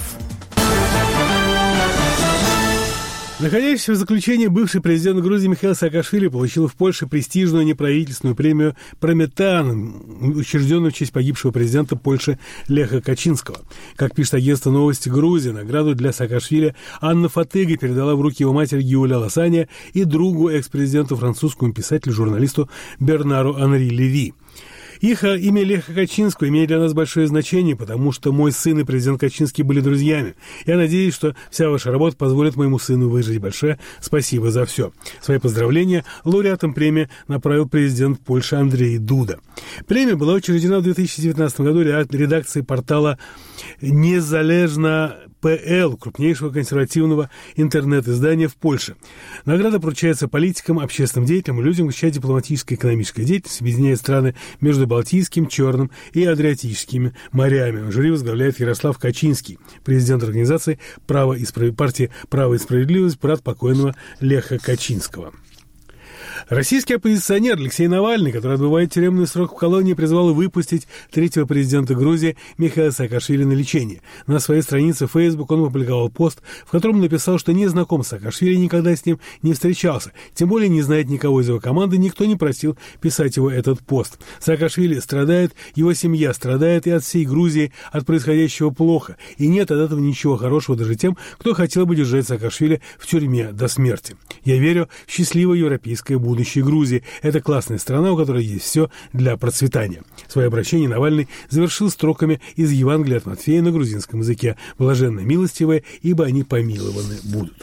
Speaker 4: Находящийся в заключении бывший президент Грузии Михаил Саакашвили получил в Польше престижную неправительственную премию «Прометан», учрежденную в честь погибшего президента Польши Леха Качинского. Как пишет агентство «Новости Грузии», награду для Саакашвили Анна Фатыга передала в руки его матери Гиуля Ласания и другу экс-президенту, французскому писателю, журналисту Бернару Анри Леви. Их имя Леха Качинского имеет для нас большое значение, потому что мой сын и президент Качинский были друзьями. Я надеюсь, что вся ваша работа позволит моему сыну выжить. Большое спасибо за все. Свои поздравления лауреатам премии направил президент Польши Андрей Дуда. Премия была учреждена в две тысячи девятнадцатом году редакцией портала «Незалежно ПЛ», крупнейшего консервативного интернет-издания в Польше. Награда поручается политикам, общественным деятелям и людям, чья дипломатическая и экономическая деятельность объединяет страны между Балтийским, Черным и Адриатическими морями. Жюри возглавляет Ярослав Качинский, президент организации «Право и справ... партии «Право и справедливость», брат покойного Леха Качинского. Российский оппозиционер Алексей Навальный, который отбывает тюремный срок в колонии, призвал выпустить третьего президента Грузии Михаила Саакашвили на лечение. На своей странице в Facebook он опубликовал пост, в котором написал, что не знаком с Саакашвили, никогда с ним не встречался, тем более не знает никого из его команды, никто не просил писать его этот пост. Саакашвили страдает, его семья страдает, и от всей Грузии от происходящего плохо, и нет от этого ничего хорошего даже тем, кто хотел бы держать Саакашвили в тюрьме до смерти. Я верю в счастливое европейское будущее. Будущей Грузии. Это классная страна, у которой есть все для процветания. Свое обращение Навальный завершил строками из Евангелия от Матфея на грузинском языке. «Блаженны милостивые, ибо они помилованы будут».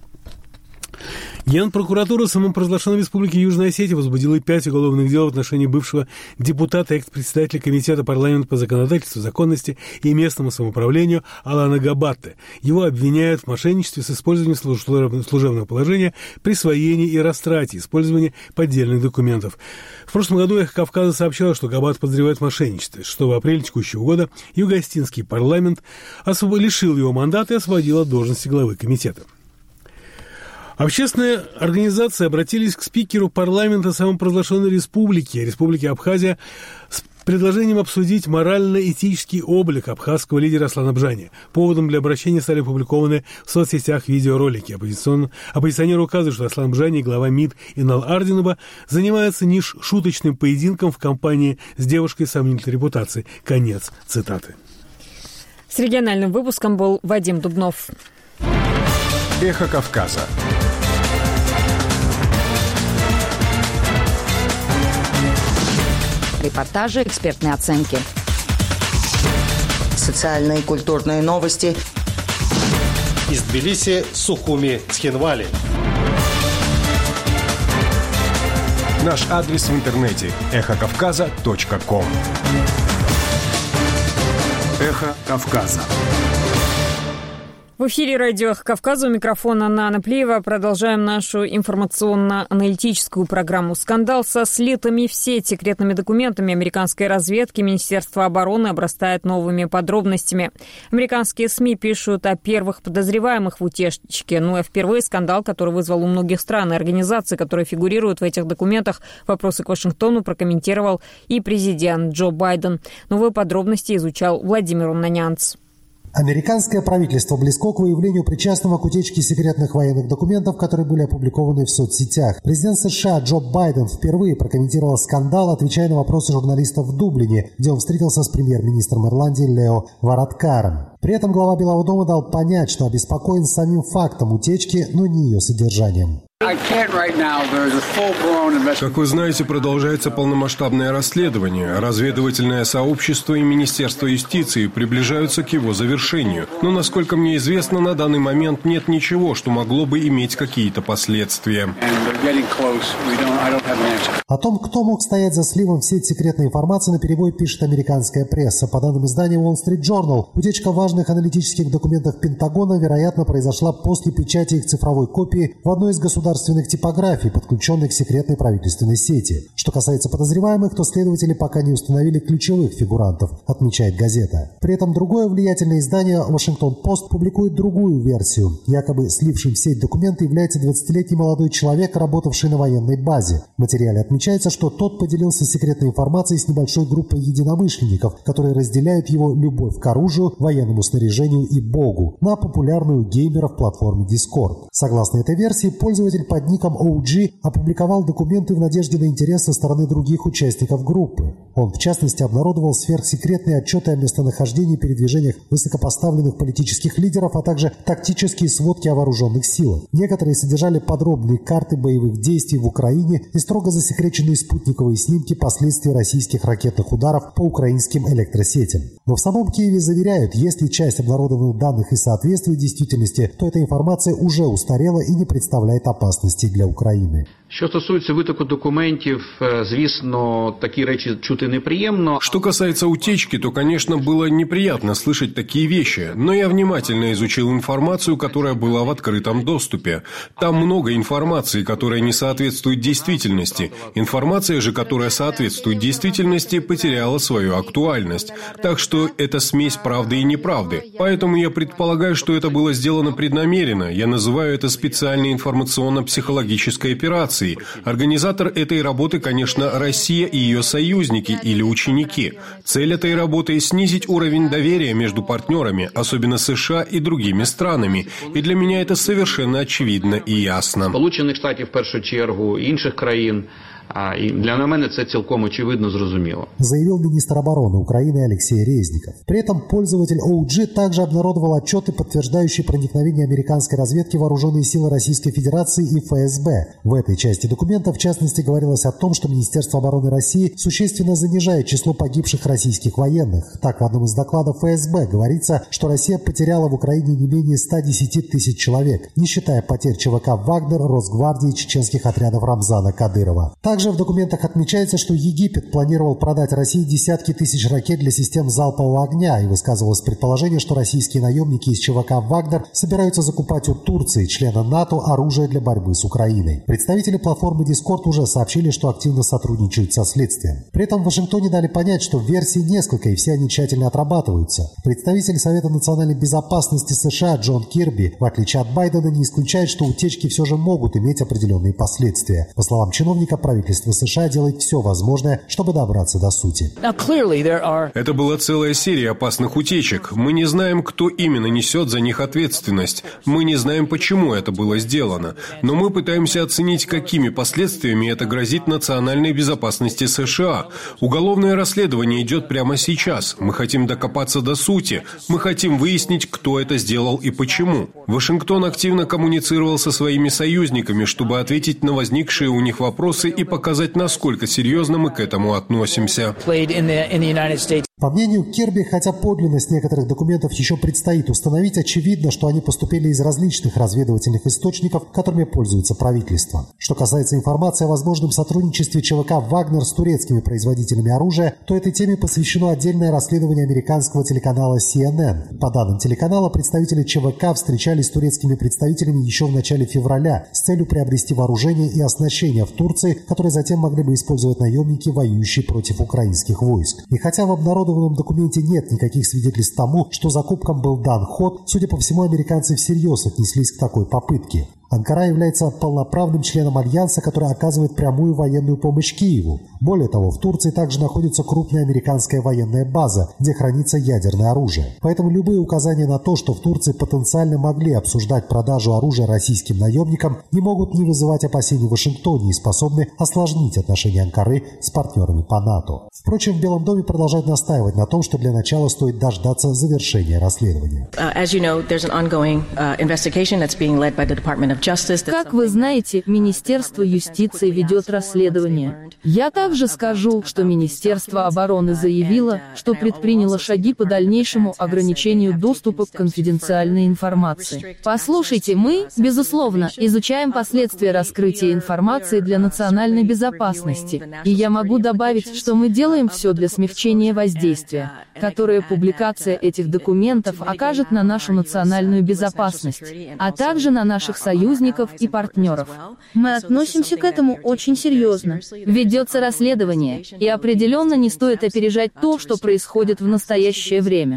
Speaker 4: Генпрокуратура самопровозглашенной Республики Южная Осетия возбудила пять уголовных дел в отношении бывшего депутата и экс-председателя Комитета парламента по законодательству, законности и местному самоуправлению Алана Габатте. Его обвиняют в мошенничестве с использованием служебного положения, присвоении и растрате, использовании поддельных документов. В прошлом году «Эхо Кавказа» сообщало, что Габат подозревает в мошенничестве. шестого апреля текущего года Юго-Остинский парламент освоб... лишил его мандата и освободил от должности главы комитета. Общественные организации обратились к спикеру парламента самопровозглашенной республики, Республики Абхазия, с предложением обсудить морально-этический облик абхазского лидера Аслана Бжани. Поводом для обращения стали опубликованы в соцсетях видеоролики. Оппозиционеры указывают, что Аслан Бжани, глава МИД Инал Ардинова, занимается не шуточным поединком в компании с девушкой сомнительной репутации. Конец цитаты.
Speaker 1: С региональным выпуском был Вадим Дубнов.
Speaker 10: Эхо Кавказа.
Speaker 11: Репортажи, экспертные оценки. Социальные и культурные новости.
Speaker 12: Из Тбилиси, Сухуми, Цхинвали.
Speaker 10: Наш адрес в интернете эхо кавказа точка ком. Эхо Кавказа.
Speaker 1: В эфире радио «Эхо Кавказа», у микрофона Нана Плиева. Продолжаем нашу информационно-аналитическую программу. Скандал со слитыми в сеть секретными документами американской разведки Министерства обороны обрастает новыми подробностями. Американские СМИ пишут о первых подозреваемых в утечке. Ну а впервые скандал, который вызвал у многих стран и организаций, которые фигурируют в этих документах, вопросы к Вашингтону прокомментировал и президент Джо Байден. Новые подробности изучал Владимир Умнанянц.
Speaker 13: Американское правительство близко к выявлению причастного к утечке секретных военных документов, которые были опубликованы в соцсетях. Президент США Джо Байден впервые прокомментировал скандал, отвечая на вопросы журналистов в Дублине, где он встретился с премьер-министром Ирландии Лео Варадкаром. При этом глава Белого дома дал понять, что обеспокоен самим фактом утечки, но не ее содержанием.
Speaker 2: Как вы знаете, продолжается полномасштабное расследование. Разведывательное сообщество и Министерство юстиции приближаются к его завершению. Но, насколько мне известно, на данный момент нет ничего, что могло бы иметь какие-то последствия.
Speaker 13: О том, кто мог стоять за сливом в сеть секретной информации, наперебой пишет американская пресса. По данным издания Wall Street Journal, утечка важных аналитических документов Пентагона, вероятно, произошла после печати их цифровой копии в одной из государственных типографий, подключенных к секретной правительственной сети. Что касается подозреваемых, то следователи пока не установили ключевых фигурантов, отмечает газета. При этом другое влиятельное издание Washington Post публикует другую версию. Якобы слившим в сеть документы является двадцатилетний молодой человек, работавший на военной базе. В материале отмечается, что тот поделился секретной информацией с небольшой группой единомышленников, которые разделяют его любовь к оружию, военному снаряжению и Богу, на популярную геймеров платформе Discord. Согласно этой версии, пользователь под ником о джи опубликовал документы в надежде на интерес со стороны других участников группы. Он, в частности, обнародовал сверхсекретные отчеты о местонахождении и передвижениях высокопоставленных политических лидеров, а также тактические сводки о вооруженных силах. Некоторые содержали подробные карты боевых действий в Украине и строго засекреченные спутниковые снимки последствий российских ракетных ударов по украинским электросетям. Но в самом Киеве заверяют, если часть обнародованных данных и соответствует действительности, то эта информация уже устарела и не представляет опасности для України.
Speaker 14: Що стосується витоку документів, звісно, такі речі чути неприємно.
Speaker 2: Что касается утечки, то, конечно, было неприятно слышать такие вещи, но я внимательно изучил информацию, которая была в открытом доступе. Там много информации, которая не соответствует действительности. Информация же, которая соответствует действительности, потеряла свою актуальность. Так что это смесь правды и неправды. Поэтому я предполагаю, что это было сделано преднамеренно. Я называю это специальной информационно-психологической операцией. Организатор этой работы, конечно, Россия и ее союзники или ученики. Цель этой работы – снизить уровень доверия между партнерами, особенно США и другими странами. И для меня это совершенно очевидно и ясно.
Speaker 14: Сполучених Штатів, в першу чергу, інших країн. А і для мене це цілком очевидно, зрозуміло.
Speaker 13: Заявил министр обороны Украины Алексей Резников. При этом пользователь о джи также обнародовал отчеты, подтверждающие проникновение американской разведки в вооруженные силы Российской Федерации и эф эс бэ. В этой части документа, в частности, говорилось о том, что Министерство обороны России существенно занижает число погибших российских военных. Так, в одном из докладов эф эс бэ говорится, что Россия потеряла в Украине не менее ста десяти тысяч человек, не считая потерь ЧВК «Вагнер», Росгвардии и чеченских отрядов Рамзана Кадырова. Также в документах отмечается, что Египет планировал продать России десятки тысяч ракет для систем залпового огня, и высказывалось предположение, что российские наемники из ЧВК «Вагнер» собираются закупать у Турции, члена НАТО, оружие для борьбы с Украиной. Представители платформы Discord уже сообщили, что активно сотрудничают со следствием. При этом в Вашингтоне дали понять, что версий несколько, и все они тщательно отрабатываются. Представитель Совета национальной безопасности США Джон Кирби, в отличие от Байдена, не исключает, что утечки все же могут иметь определенные последствия. По словам чиновника, правительство США делает все возможное, чтобы добраться до сути.
Speaker 2: Это была целая серия опасных утечек. Мы не знаем, кто именно несет за них ответственность. Мы не знаем, почему это было сделано. Но мы пытаемся оценить, какими последствиями это грозит национальной безопасности США. Уголовное расследование идет прямо сейчас. Мы хотим докопаться до сути. Мы хотим выяснить, кто это сделал и почему. Вашингтон активно коммуницировал со своими союзниками, чтобы ответить на возникшие у них вопросы и показать, насколько серьезно мы к этому относимся.
Speaker 13: По мнению Кирби, хотя подлинность некоторых документов еще предстоит установить, очевидно, что они поступили из различных разведывательных источников, которыми пользуется правительство. Что касается информации о возможном сотрудничестве ЧВК «Вагнер» с турецкими производителями оружия, то этой теме посвящено отдельное расследование американского телеканала си эн эн. По данным телеканала, представители ЧВК встречались с турецкими представителями еще в начале февраля с целью приобрести вооружение и оснащение в Турции, которые затем могли бы использовать наемники, воюющие против украинских войск. И хотя в обнародованном В документе нет никаких свидетельств тому, что закупкам был дан ход, судя по всему, американцы всерьез отнеслись к такой попытке. Анкара является полноправным членом Альянса, который оказывает прямую военную помощь Киеву. Более того, в Турции также находится крупная американская военная база, где хранится ядерное оружие. Поэтому любые указания на то, что в Турции потенциально могли обсуждать продажу оружия российским наемникам, не могут не вызывать опасений в Вашингтоне и способны осложнить отношения Анкары с партнерами по НАТО. Впрочем, в Белом доме продолжают настаивать на том, что для начала стоит дождаться завершения расследования.
Speaker 15: Как вы знаете, Министерство юстиции ведет расследование. Я также скажу, что Министерство обороны заявило, что предприняло шаги по дальнейшему ограничению доступа к конфиденциальной информации. Послушайте, мы, безусловно, изучаем последствия раскрытия информации для национальной безопасности, и я могу добавить, что мы делаем все для смягчения воздействия, которое публикация этих документов окажет на нашу национальную безопасность, а также на наших союзников и партнеров.
Speaker 16: Мы относимся к этому очень серьезно.
Speaker 15: Ведется расследование, и определенно не стоит опережать то, что происходит в настоящее время.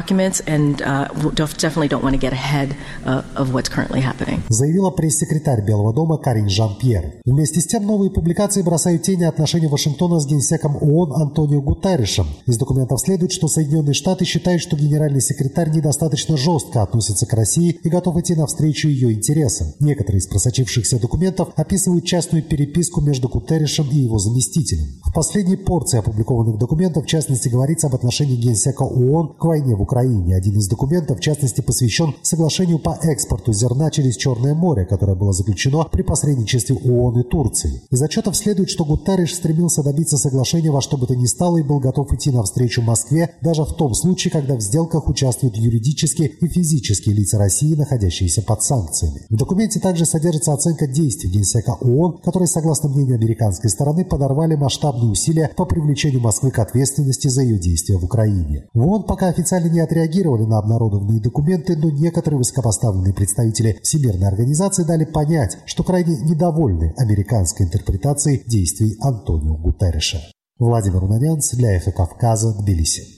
Speaker 13: Заявила пресс-секретарь Белого дома Карин Жан-Пьер. Вместе с тем, новые публикации бросают тень на отношения Вашингтона с генсеком ООН Антонио Гутерришем. Из документов следует, что Соединенные Штаты считают, что генеральный секретарь недостаточно жестко относится к России и готов идти навстречу ее интересам. Некоторые из просочившихся документов описывают частную переписку между Гутерришем и его заместителем. В последней порции опубликованных документов, в частности, говорится об отношении генсека ООН к войне в Украине. Один из документов, в частности, посвящен соглашению по экспорту зерна через Черное море, которое было заключено при посредничестве ООН и Турции. Из отчетов следует, что Гутерриш стремился добиться соглашения во что бы то ни стало и был готов идти навстречу Москве даже в том случае, когда в сделках участвуют юридические и физические лица России, находящиеся под санкциями. В документе также содержится оценка действий генсека ООН, которые, согласно мнению американской стороны, подорвали масштабные усилия по привлечению Москвы к ответственности за ее действия в Украине. В ООН пока официально не отреагировали на обнародованные документы, но некоторые высокопоставленные представители Всемирной организации дали понять, что крайне недовольны американской интерпретацией действий Антонио Гутерриша. Владимир Унанянц для «Эхо Кавказа», Тбилиси.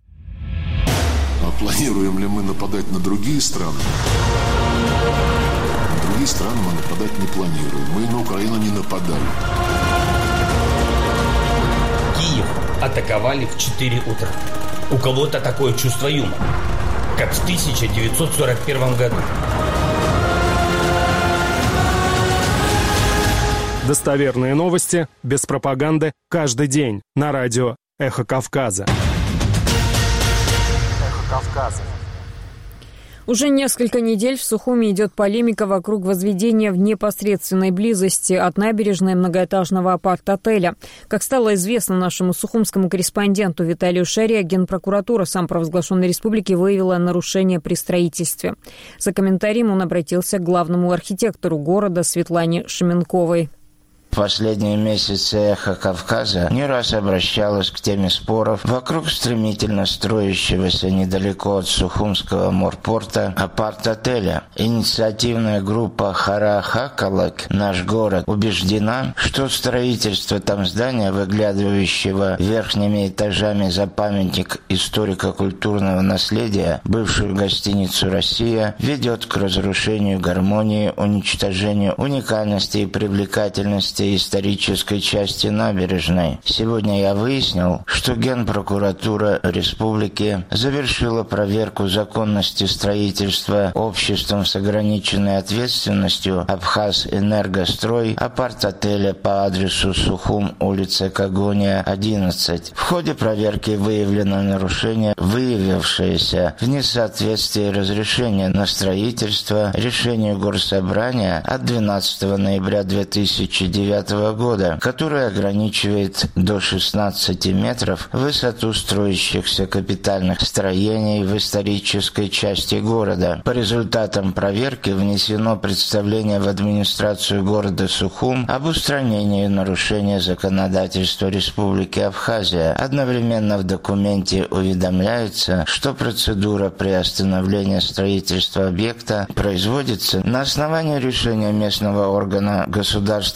Speaker 17: А планируем ли мы нападать на другие страны? На другие страны мы нападать не планируем. Мы на Украину не нападали.
Speaker 18: Киев атаковали в четыре утра. У кого-то такое чувство юмора, как в тысяча девятьсот сорок первом году.
Speaker 10: Достоверные новости, без пропаганды, каждый день на радио «Эхо Кавказа».
Speaker 1: «Эхо Кавказа». Уже несколько недель в Сухуми идет полемика вокруг возведения в непосредственной близости от набережной многоэтажного апарт-отеля. Как стало известно нашему сухумскому корреспонденту Виталию Шаре, Генпрокуратура самопровозглашенной республики выявила нарушение при строительстве. За комментарием он обратился к главному архитектору города Светлане Шеменковой.
Speaker 19: В последние месяцы «Эхо Кавказа» не раз обращалось к теме споров вокруг стремительно строящегося недалеко от Сухумского морпорта апарт-отеля. Инициативная группа «Хара-Хакалак», «Наш город», убеждена, что строительство там здания, выглядывающего верхними этажами за памятник историко-культурного наследия, бывшую гостиницу «Россия», ведет к разрушению гармонии, уничтожению уникальности и привлекательности исторической части набережной. Сегодня я выяснил, что Генпрокуратура Республики завершила проверку законности строительства обществом с ограниченной ответственностью «Абхаз-Энергострой» апарт-отеля по адресу Сухум, улица Кагония, одиннадцать. В ходе проверки выявлено нарушение, выявившееся в несоответствии разрешения на строительство решению Горсобрания от двенадцатого ноября две тысячи девятого года, которое ограничивает до шестнадцати метров высоту строящихся капитальных строений в исторической части города. По результатам проверки внесено представление в администрацию города Сухум об устранении нарушения законодательства Республики Абхазия. Одновременно в документе уведомляется, что процедура приостановления строительства объекта производится на основании решения местного органа государственного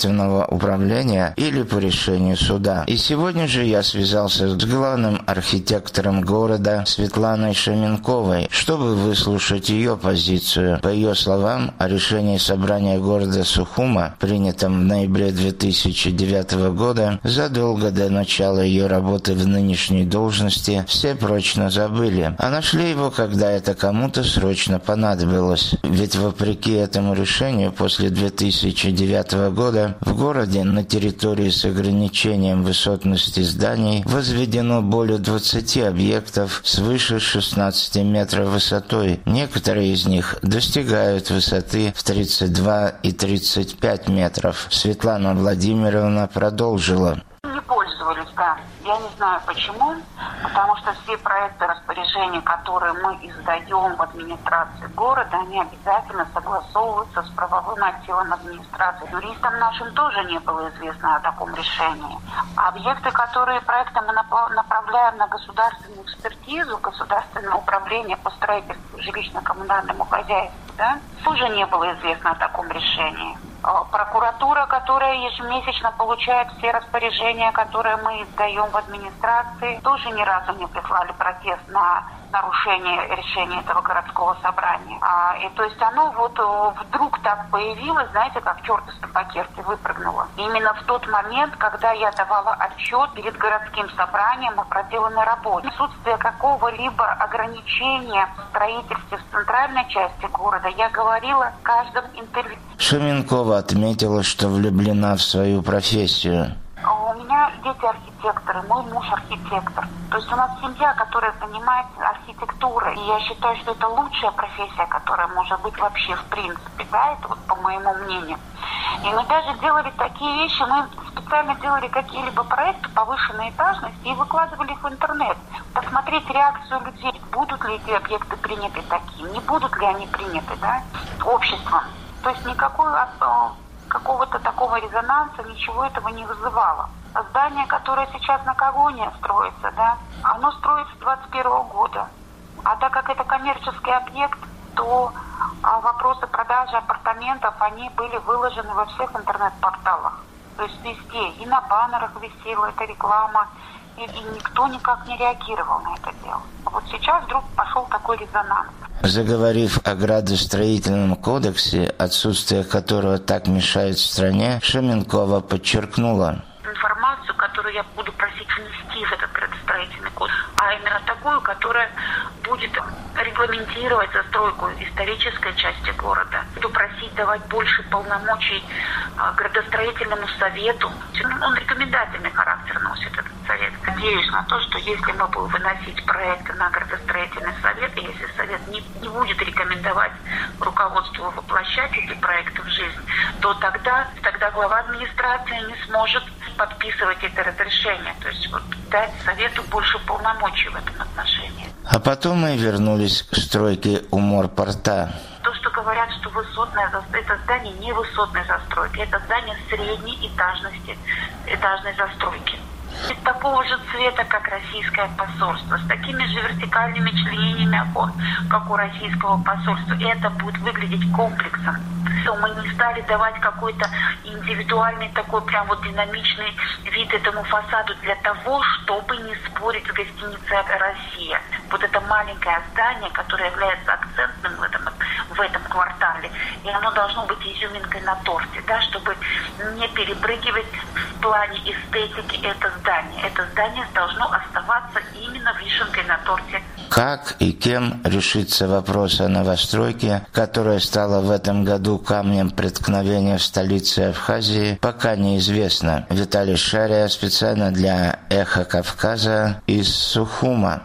Speaker 19: управления или по решению суда. И сегодня же я связался с главным архитектором города Светланой Шаменковой, чтобы выслушать ее позицию. По ее словам, о решении собрания города Сухума, принятом в ноябре две тысячи девятого года, задолго до начала ее работы в нынешней должности, все прочно забыли, а нашли его, когда это кому-то срочно понадобилось. Ведь вопреки этому решению, после две тысячи девятого года в городе на территории с ограничением высотности зданий возведено более двадцати объектов свыше шестнадцати метров высотой. Некоторые из них достигают высоты в тридцать два и тридцать пять метров. Светлана Владимировна продолжила.
Speaker 20: Не пользовались, да. Я не знаю почему, потому что все проекты распоряжения, которые мы издаем в администрации города, они обязательно согласовываются с правовым отделом администрации. Юристам нашим тоже не было известно о таком решении. Объекты, которые проекты мы направляем на государственную экспертизу, государственное управление по строительству жилищно-коммунальному хозяйству, да, тоже не было известно о таком решении. Прокуратура, которая ежемесячно получает все распоряжения, которые мы издаем в администрации, тоже ни разу не прислали протест на нарушение решения этого городского собрания. А, и то есть оно вот вдруг так появилось, знаете, как черт из табакерки выпрыгнуло. Именно в тот момент, когда я давала отчет перед городским собранием о проделанной работе. Отсутствие какого-либо ограничения в строительстве в центральной части города я говорила в каждом интервью.
Speaker 19: Шаменкова отметила, что влюблена в свою профессию.
Speaker 20: У меня дети архитекторы, мой муж архитектор. То есть у нас семья, которая занимается архитектурой. И я считаю, что это лучшая профессия, которая может быть вообще в принципе. Да, это вот по моему мнению. И мы даже делали такие вещи, мы специально делали какие-либо проекты повышенной этажности и выкладывали их в интернет. Посмотреть реакцию людей, будут ли эти объекты приняты такими, не будут ли они приняты, да, обществом. То есть никакой какого-то такого резонанса, ничего этого не вызывало. Здание, которое сейчас на Когоне строится, да, оно строится с двадцать первого года. А так как это коммерческий объект, то а, вопросы продажи апартаментов, они были выложены во всех интернет-порталах. То есть везде, и на баннерах висела эта реклама, и, и никто никак не реагировал на это дело. А вот сейчас вдруг пошел такой резонанс.
Speaker 19: Заговорив о градостроительном кодексе, отсутствие которого так мешает стране, Шаменкова подчеркнула.
Speaker 20: Информацию, которую я буду просить внести в этот градостроительный кодекс, а именно такую, которая будет регламентировать застройку исторической части города. Буду просить давать больше полномочий градостроительному совету. Он рекомендательный характер носит, этот совет. Надеюсь на то, что если мы будем выносить проекты на градостроительный совет, и если совет не, не будет рекомендовать руководству воплощать эти проекты в жизнь, то тогда, тогда глава администрации не сможет подписывать это разрешение. То есть вот, дать совету больше полномочий в этом отношении.
Speaker 19: А потом мы вернулись к стройке у морпорта.
Speaker 20: То, что говорят, что высотное, это здание не высотной застройки, это здание средней этажности, этажной застройки. Из такого же цвета, как российское посольство, с такими же вертикальными членениями окон, как у российского посольства. И это будет выглядеть комплексом. То мы не стали давать какой-то индивидуальный такой прям вот динамичный вид этому фасаду для того, чтобы не спорить с гостиницей «Россия». Вот это маленькое здание, которое является акцентным в этом, в этом квартале, и оно должно быть изюминкой на торте, да, чтобы не перепрыгивать в плане эстетики это здание. Это здание должно оставаться именно вишенкой на торте.
Speaker 19: Как и кем решится вопрос о новостройке, которая стала в этом году камнем преткновения в столице Абхазии, пока неизвестно. Виталий Шария специально для «Эхо Кавказа» из Сухума.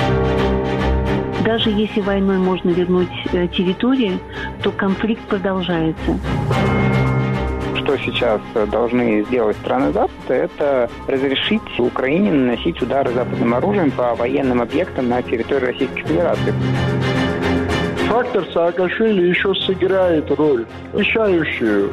Speaker 21: Даже если войной можно вернуть территорию, то конфликт продолжается.
Speaker 22: Что сейчас должны сделать страны Запада, это разрешить Украине наносить удары западным оружием по военным объектам на территории Российской Федерации.
Speaker 23: Фактор Саакашвили еще сыграет роль, решающую.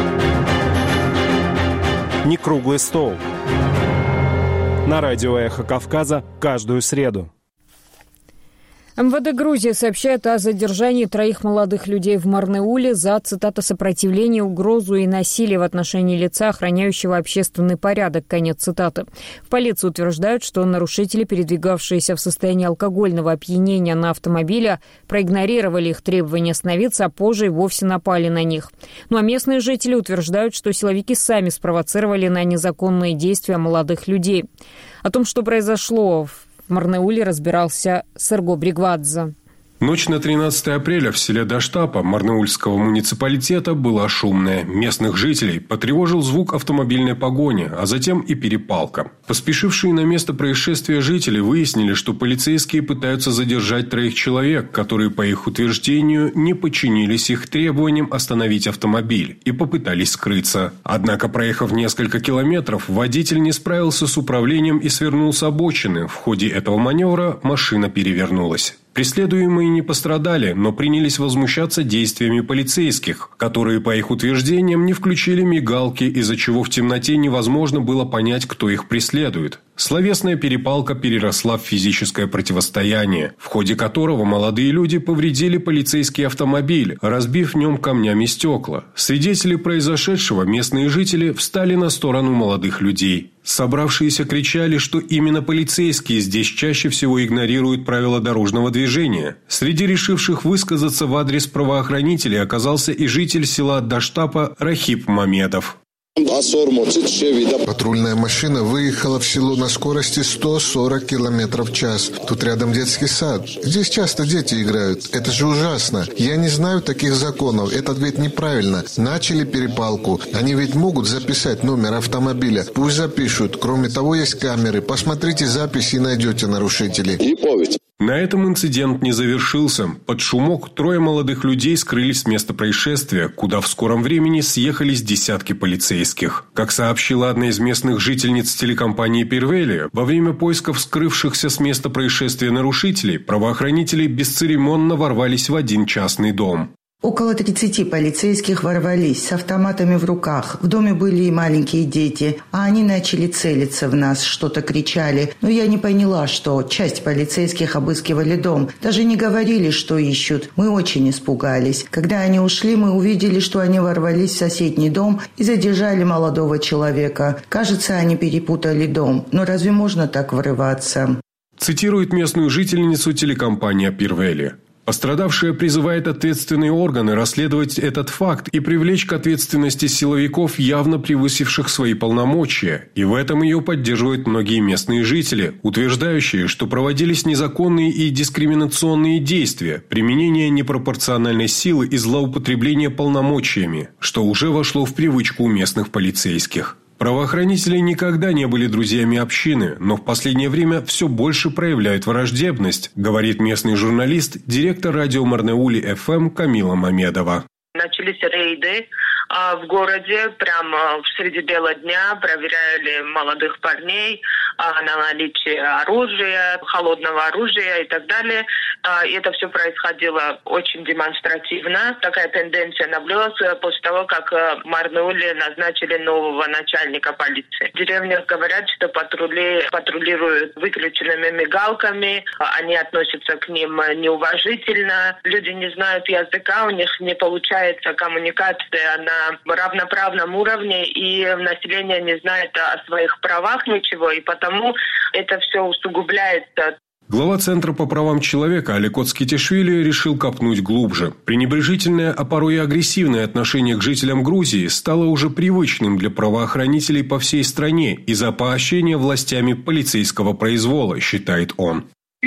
Speaker 10: Не круглый стол. На радио «Эхо Кавказа» каждую среду.
Speaker 1: эм вэ дэ Грузии сообщает о задержании троих молодых людей в Марнеуле за, цитата, «сопротивление, угрозу и насилие в отношении лица, охраняющего общественный порядок», конец цитаты. В полиции утверждают, что нарушители, передвигавшиеся в состоянии алкогольного опьянения на автомобиле, проигнорировали их требования остановиться, а позже и вовсе напали на них. Ну а местные жители утверждают, что силовики сами спровоцировали на незаконные действия молодых людей. О том, что произошло в В Марнеуле, разбирался Серго Бригвадзе.
Speaker 2: Ночь на тринадцатое апреля в селе Даштапа Марнеульского муниципалитета была шумная. Местных жителей потревожил звук автомобильной погони, а затем и перепалка. Поспешившие на место происшествия жители выяснили, что полицейские пытаются задержать троих человек, которые, по их утверждению, не подчинились их требованиям остановить автомобиль и попытались скрыться. Однако, проехав несколько километров, водитель не справился с управлением и свернул с обочины. В ходе этого маневра машина перевернулась. Преследуемые не пострадали, но принялись возмущаться действиями полицейских, которые, по их утверждениям, не включили мигалки, из-за чего в темноте невозможно было понять, кто их преследует. Словесная перепалка переросла в физическое противостояние, в ходе которого молодые люди повредили полицейский автомобиль, разбив в нем камнями стекла. Свидетели произошедшего, местные жители, встали на сторону молодых людей. Собравшиеся кричали, что именно полицейские здесь чаще всего игнорируют правила дорожного движения. Среди решивших высказаться в адрес правоохранителей оказался и житель села Даштапа Рахип Мамедов.
Speaker 5: Патрульная машина выехала в село на скорости сто сорок километров в час. Тут рядом детский сад. Здесь часто дети играют. Это же ужасно. Я не знаю таких законов. Это ведь неправильно. Начали перепалку. Они ведь могут записать номер автомобиля. Пусть запишут. Кроме того, есть камеры. Посмотрите записи и найдете нарушителей.
Speaker 2: На этом инцидент не завершился. Под шумок трое молодых людей скрылись с места происшествия, куда в скором времени съехались десятки полицейских. Как сообщила одна из местных жительниц телекомпании «Пирвели», во время поисков скрывшихся с места происшествия нарушителей, правоохранители бесцеремонно ворвались в один частный дом.
Speaker 6: Около тридцати полицейских ворвались с автоматами в руках. В доме были и маленькие дети, а они начали целиться в нас, что-то кричали. Но я не поняла, что часть полицейских обыскивали дом. Даже не говорили, что ищут. Мы очень испугались. Когда они ушли, мы увидели, что они ворвались в соседний дом и задержали молодого человека. Кажется, они перепутали дом. Но разве можно так врываться?
Speaker 2: Цитирует местную жительницу телекомпания «Пирвели». Пострадавшая призывает ответственные органы расследовать этот факт и привлечь к ответственности силовиков, явно превысивших свои полномочия. И в этом ее поддерживают многие местные жители, утверждающие, что проводились незаконные и дискриминационные действия, применение непропорциональной силы и злоупотребление полномочиями, что уже вошло в привычку у местных полицейских. Правоохранители никогда не были друзьями общины, но в последнее время все больше проявляют враждебность, говорит местный журналист, директор радио Марнеули эф эм Камила Мамедова.
Speaker 7: Начались рейды а, в городе, прямо среди бела дня проверяли молодых парней а, на наличие оружия, холодного оружия и так далее. А, и это все происходило очень демонстративно. Такая тенденция наблюдалась после того, как в Марнеуле назначили нового начальника полиции. В деревнях говорят, что патрули патрулируют выключенными мигалками, они относятся к ним неуважительно, люди не знают языка, у них не получается коммуникация на равноправном уровне, и население не знает о своих правах ничего, и потому это все усугубляется.
Speaker 2: Глава Центра по правам человека Аликот Скитишвили решил копнуть глубже. Пренебрежительное, а порой и агрессивное отношение к жителям Грузии стало уже привычным для правоохранителей по всей стране из-за поощрения властями полицейского произвола, считает он.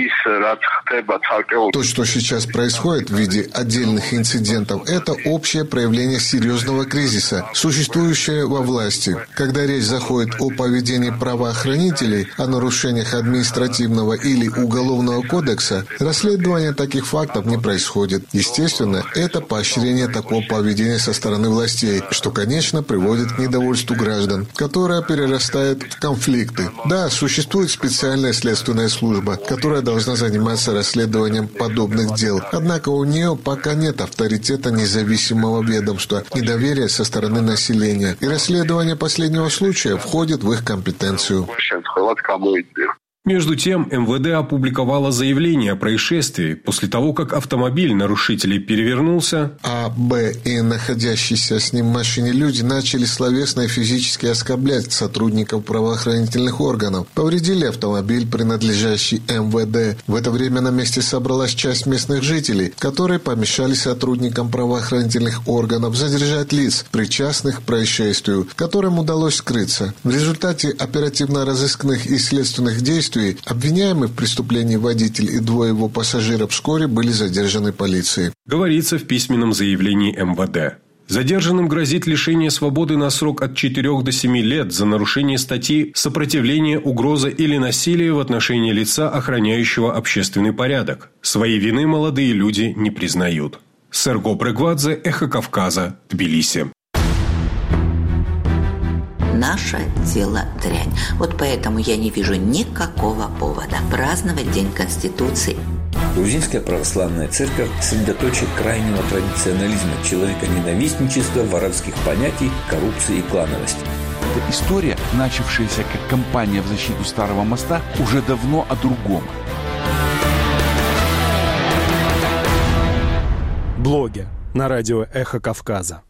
Speaker 5: То, что сейчас происходит в виде отдельных инцидентов, это общее проявление серьезного кризиса, существующее во власти. Когда речь заходит о поведении правоохранителей, о нарушениях административного или уголовного кодекса, расследование таких фактов не происходит. Естественно, это поощрение такого поведения со стороны властей, что, конечно, приводит к недовольству граждан, которое перерастает в конфликты. Да, существует специальная следственная служба, которая должна заниматься расследованием подобных дел. Однако у нее пока нет авторитета независимого ведомства, недоверия со стороны населения. И расследование последнего случая входит в их компетенцию.
Speaker 2: Между тем, эм вэ дэ опубликовало заявление о происшествии после того, как автомобиль нарушителей перевернулся,
Speaker 5: а Б и находящиеся с ним в машине люди начали словесно и физически оскорблять сотрудников правоохранительных органов. Повредили автомобиль, принадлежащий эм вэ дэ. В это время на месте собралась часть местных жителей, которые помешали сотрудникам правоохранительных органов задержать лиц, причастных к происшествию, которым удалось скрыться. В результате оперативно-розыскных и следственных действий обвиняемый в преступлении водитель и двое его пассажиров вскоре были задержаны полицией.
Speaker 2: Говорится в письменном заявлении эм вэ дэ. Задержанным грозит лишение свободы на срок от четырёх до семи лет за нарушение статьи «Сопротивление, угроза или насилие в отношении лица, охраняющего общественный порядок». Своей вины молодые люди не признают. Серго Брегвадзе, Эхо Кавказа, Тбилиси.
Speaker 3: Наше дело дрянь. Вот поэтому я не вижу никакого повода праздновать День Конституции.
Speaker 8: Грузинская православная церковь – средоточие крайнего традиционализма, человеконенавистничества, воровских понятий, коррупции и клановости.
Speaker 9: Эта история, начавшаяся как кампания в защиту Старого моста, уже давно о другом.
Speaker 10: Блоги на радио «Эхо Кавказа».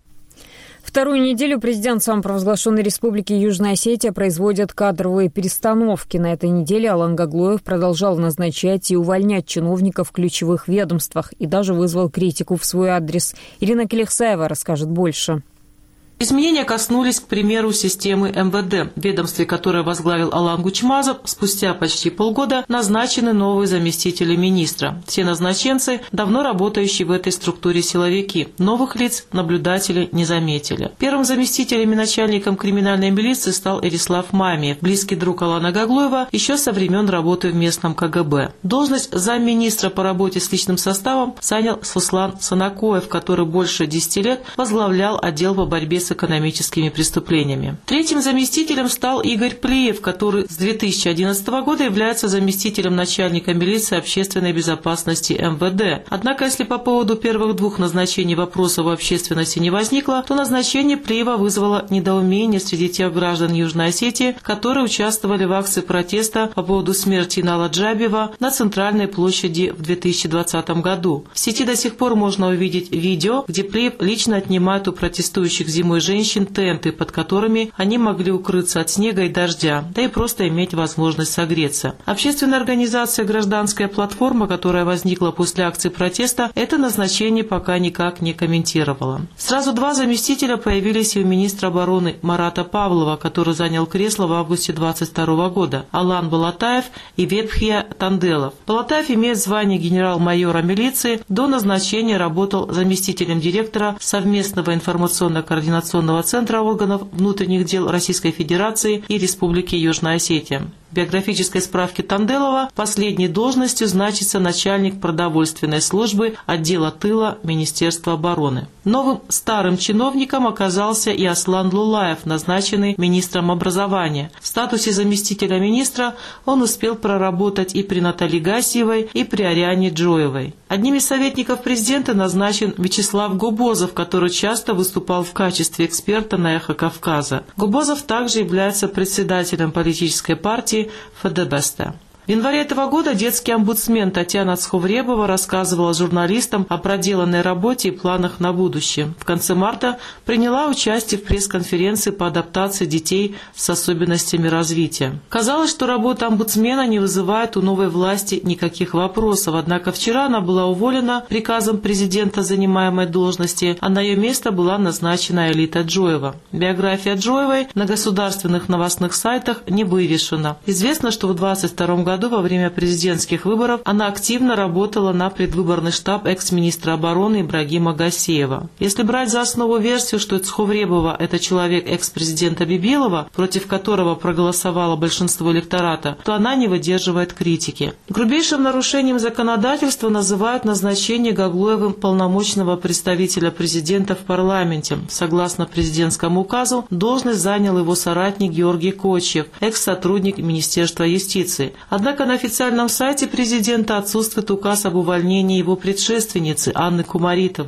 Speaker 1: Вторую неделю президент самопровозглашенной республики Южная Осетия производит кадровые перестановки. На этой неделе Алан Гаглоев продолжал назначать и увольнять чиновников в ключевых ведомствах и даже вызвал критику в свой адрес. Ирина Келехсаева расскажет больше.
Speaker 24: Изменения коснулись, к примеру, системы эм вэ дэ. В ведомстве, которое возглавил Алан Гучмазов, спустя почти полгода назначены новые заместители министра. Все назначенцы – давно работающие в этой структуре силовики. Новых лиц наблюдатели не заметили. Первым заместителем и начальником криминальной милиции стал Эрислав Мамиев, близкий друг Алана Гаглоева еще со времен работы в местном ка гэ бэ. Должность замминистра по работе с личным составом занял Суслан Санакоев, который больше десяти лет возглавлял отдел по борьбе с экономическими преступлениями. Третьим заместителем стал Игорь Плиев, который с две тысячи одиннадцатого года является заместителем начальника милиции общественной безопасности эм вэ дэ. Однако, если по поводу первых двух назначений вопросов в общественности не возникло, то назначение Плиева вызвало недоумение среди тех граждан Южной Осетии, которые участвовали в акции протеста по поводу смерти Инала Джабиева на Центральной площади в две тысячи двадцатом году. В сети до сих пор можно увидеть видео, где Плиев лично отнимает у протестующих зимой женщин тенты, под которыми они могли укрыться от снега и дождя, да и просто иметь возможность согреться. Общественная организация «Гражданская платформа», которая возникла после акции протеста, это назначение пока никак не комментировала. Сразу два заместителя появились и у министра обороны Марата Павлова, который занял кресло в августе двадцать второго года, Алан Балатаев и Ветхия Танделов. Балатаев имеет звание генерал-майора милиции, до назначения работал заместителем директора совместного информационно-координационного центра органов внутренних дел Российской Федерации и Республики Южная Осетия. В биографической справке Танделова последней должностью значится начальник продовольственной службы отдела тыла Министерства обороны. Новым старым чиновником оказался и Аслан Лулаев, назначенный министром образования. В статусе заместителя министра он успел проработать и при Наталье Гасиевой, и при Ариане Джоевой. Одним из советников президента назначен Вячеслав Губозов, который часто выступал в качестве эксперта на «Эхо Кавказа». Губозов также является председателем политической партии эф дэ бэ эс тэ. В январе этого года детский омбудсмен Татьяна Цховребова рассказывала журналистам о проделанной работе и планах на будущее. В конце марта приняла участие в пресс-конференции по адаптации детей с особенностями развития. Казалось, что работа омбудсмена не вызывает у новой власти никаких вопросов, однако вчера она была уволена приказом президента занимаемой должности, а на ее место была назначена Элита Джоева. Биография Джоевой на государственных новостных сайтах не вывешена. Известно, что в двадцать втором году во время президентских выборов она активно работала на предвыборный штаб экс-министра обороны Ибрагима Гасеева. Если брать за основу версию, что Цховребова – это человек экс-президента Бибелова, против которого проголосовало большинство электората, то она не выдерживает критики. Грубейшим нарушением законодательства называют назначение Гаглоевым полномочного представителя президента в парламенте. Согласно президентскому указу, должность занял его соратник Георгий Кочьев, экс-сотрудник Министерства юстиции. Однако на официальном сайте президента отсутствует указ об увольнении его предшественницы Анны Кумаритовой.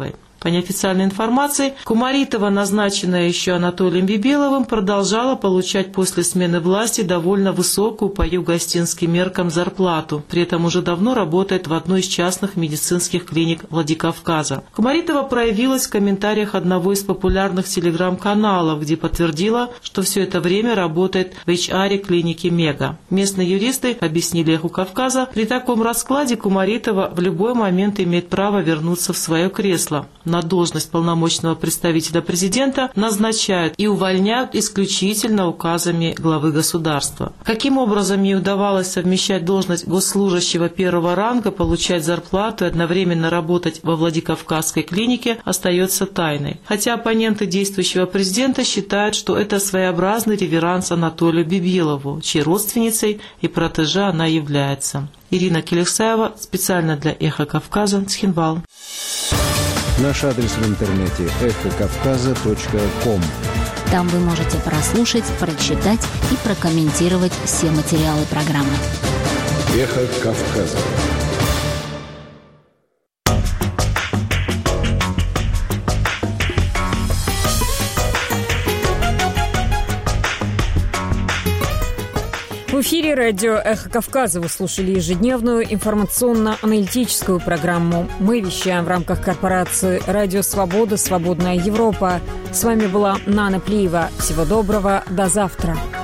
Speaker 24: По неофициальной информации, Кумаритова, назначенная еще Анатолием Бибиловым, продолжала получать после смены власти довольно высокую по юго-остинским меркам зарплату. При этом уже давно работает в одной из частных медицинских клиник Владикавказа. Кумаритова проявилась в комментариях одного из популярных телеграм-каналов, где подтвердила, что все это время работает в эйч ар клиники «Мега». Местные юристы объяснили «Эху Кавказа», при таком раскладе Кумаритова в любой момент имеет право вернуться в свое кресло. На должность полномочного представителя президента назначают и увольняют исключительно указами главы государства. Каким образом ей удавалось совмещать должность госслужащего первого ранга, получать зарплату и одновременно работать во Владикавказской клинике, остается тайной. Хотя оппоненты действующего президента считают, что это своеобразный реверанс Анатолию Бибилову, чьей родственницей и протеже она является. Ирина Келексаева, специально для «Эхо Кавказа», Цхинвал.
Speaker 4: Наш адрес в интернете эхо кавказа точка ком.
Speaker 11: Там вы можете прослушать, прочитать и прокомментировать все материалы программы.
Speaker 4: «Эхо Кавказа».
Speaker 1: В эфире радио «Эхо Кавказа» вы слушали ежедневную информационно-аналитическую программу. Мы вещаем в рамках корпорации «Радио Свобода. Свободная Европа». С вами была Нана Плиева. Всего доброго. До завтра.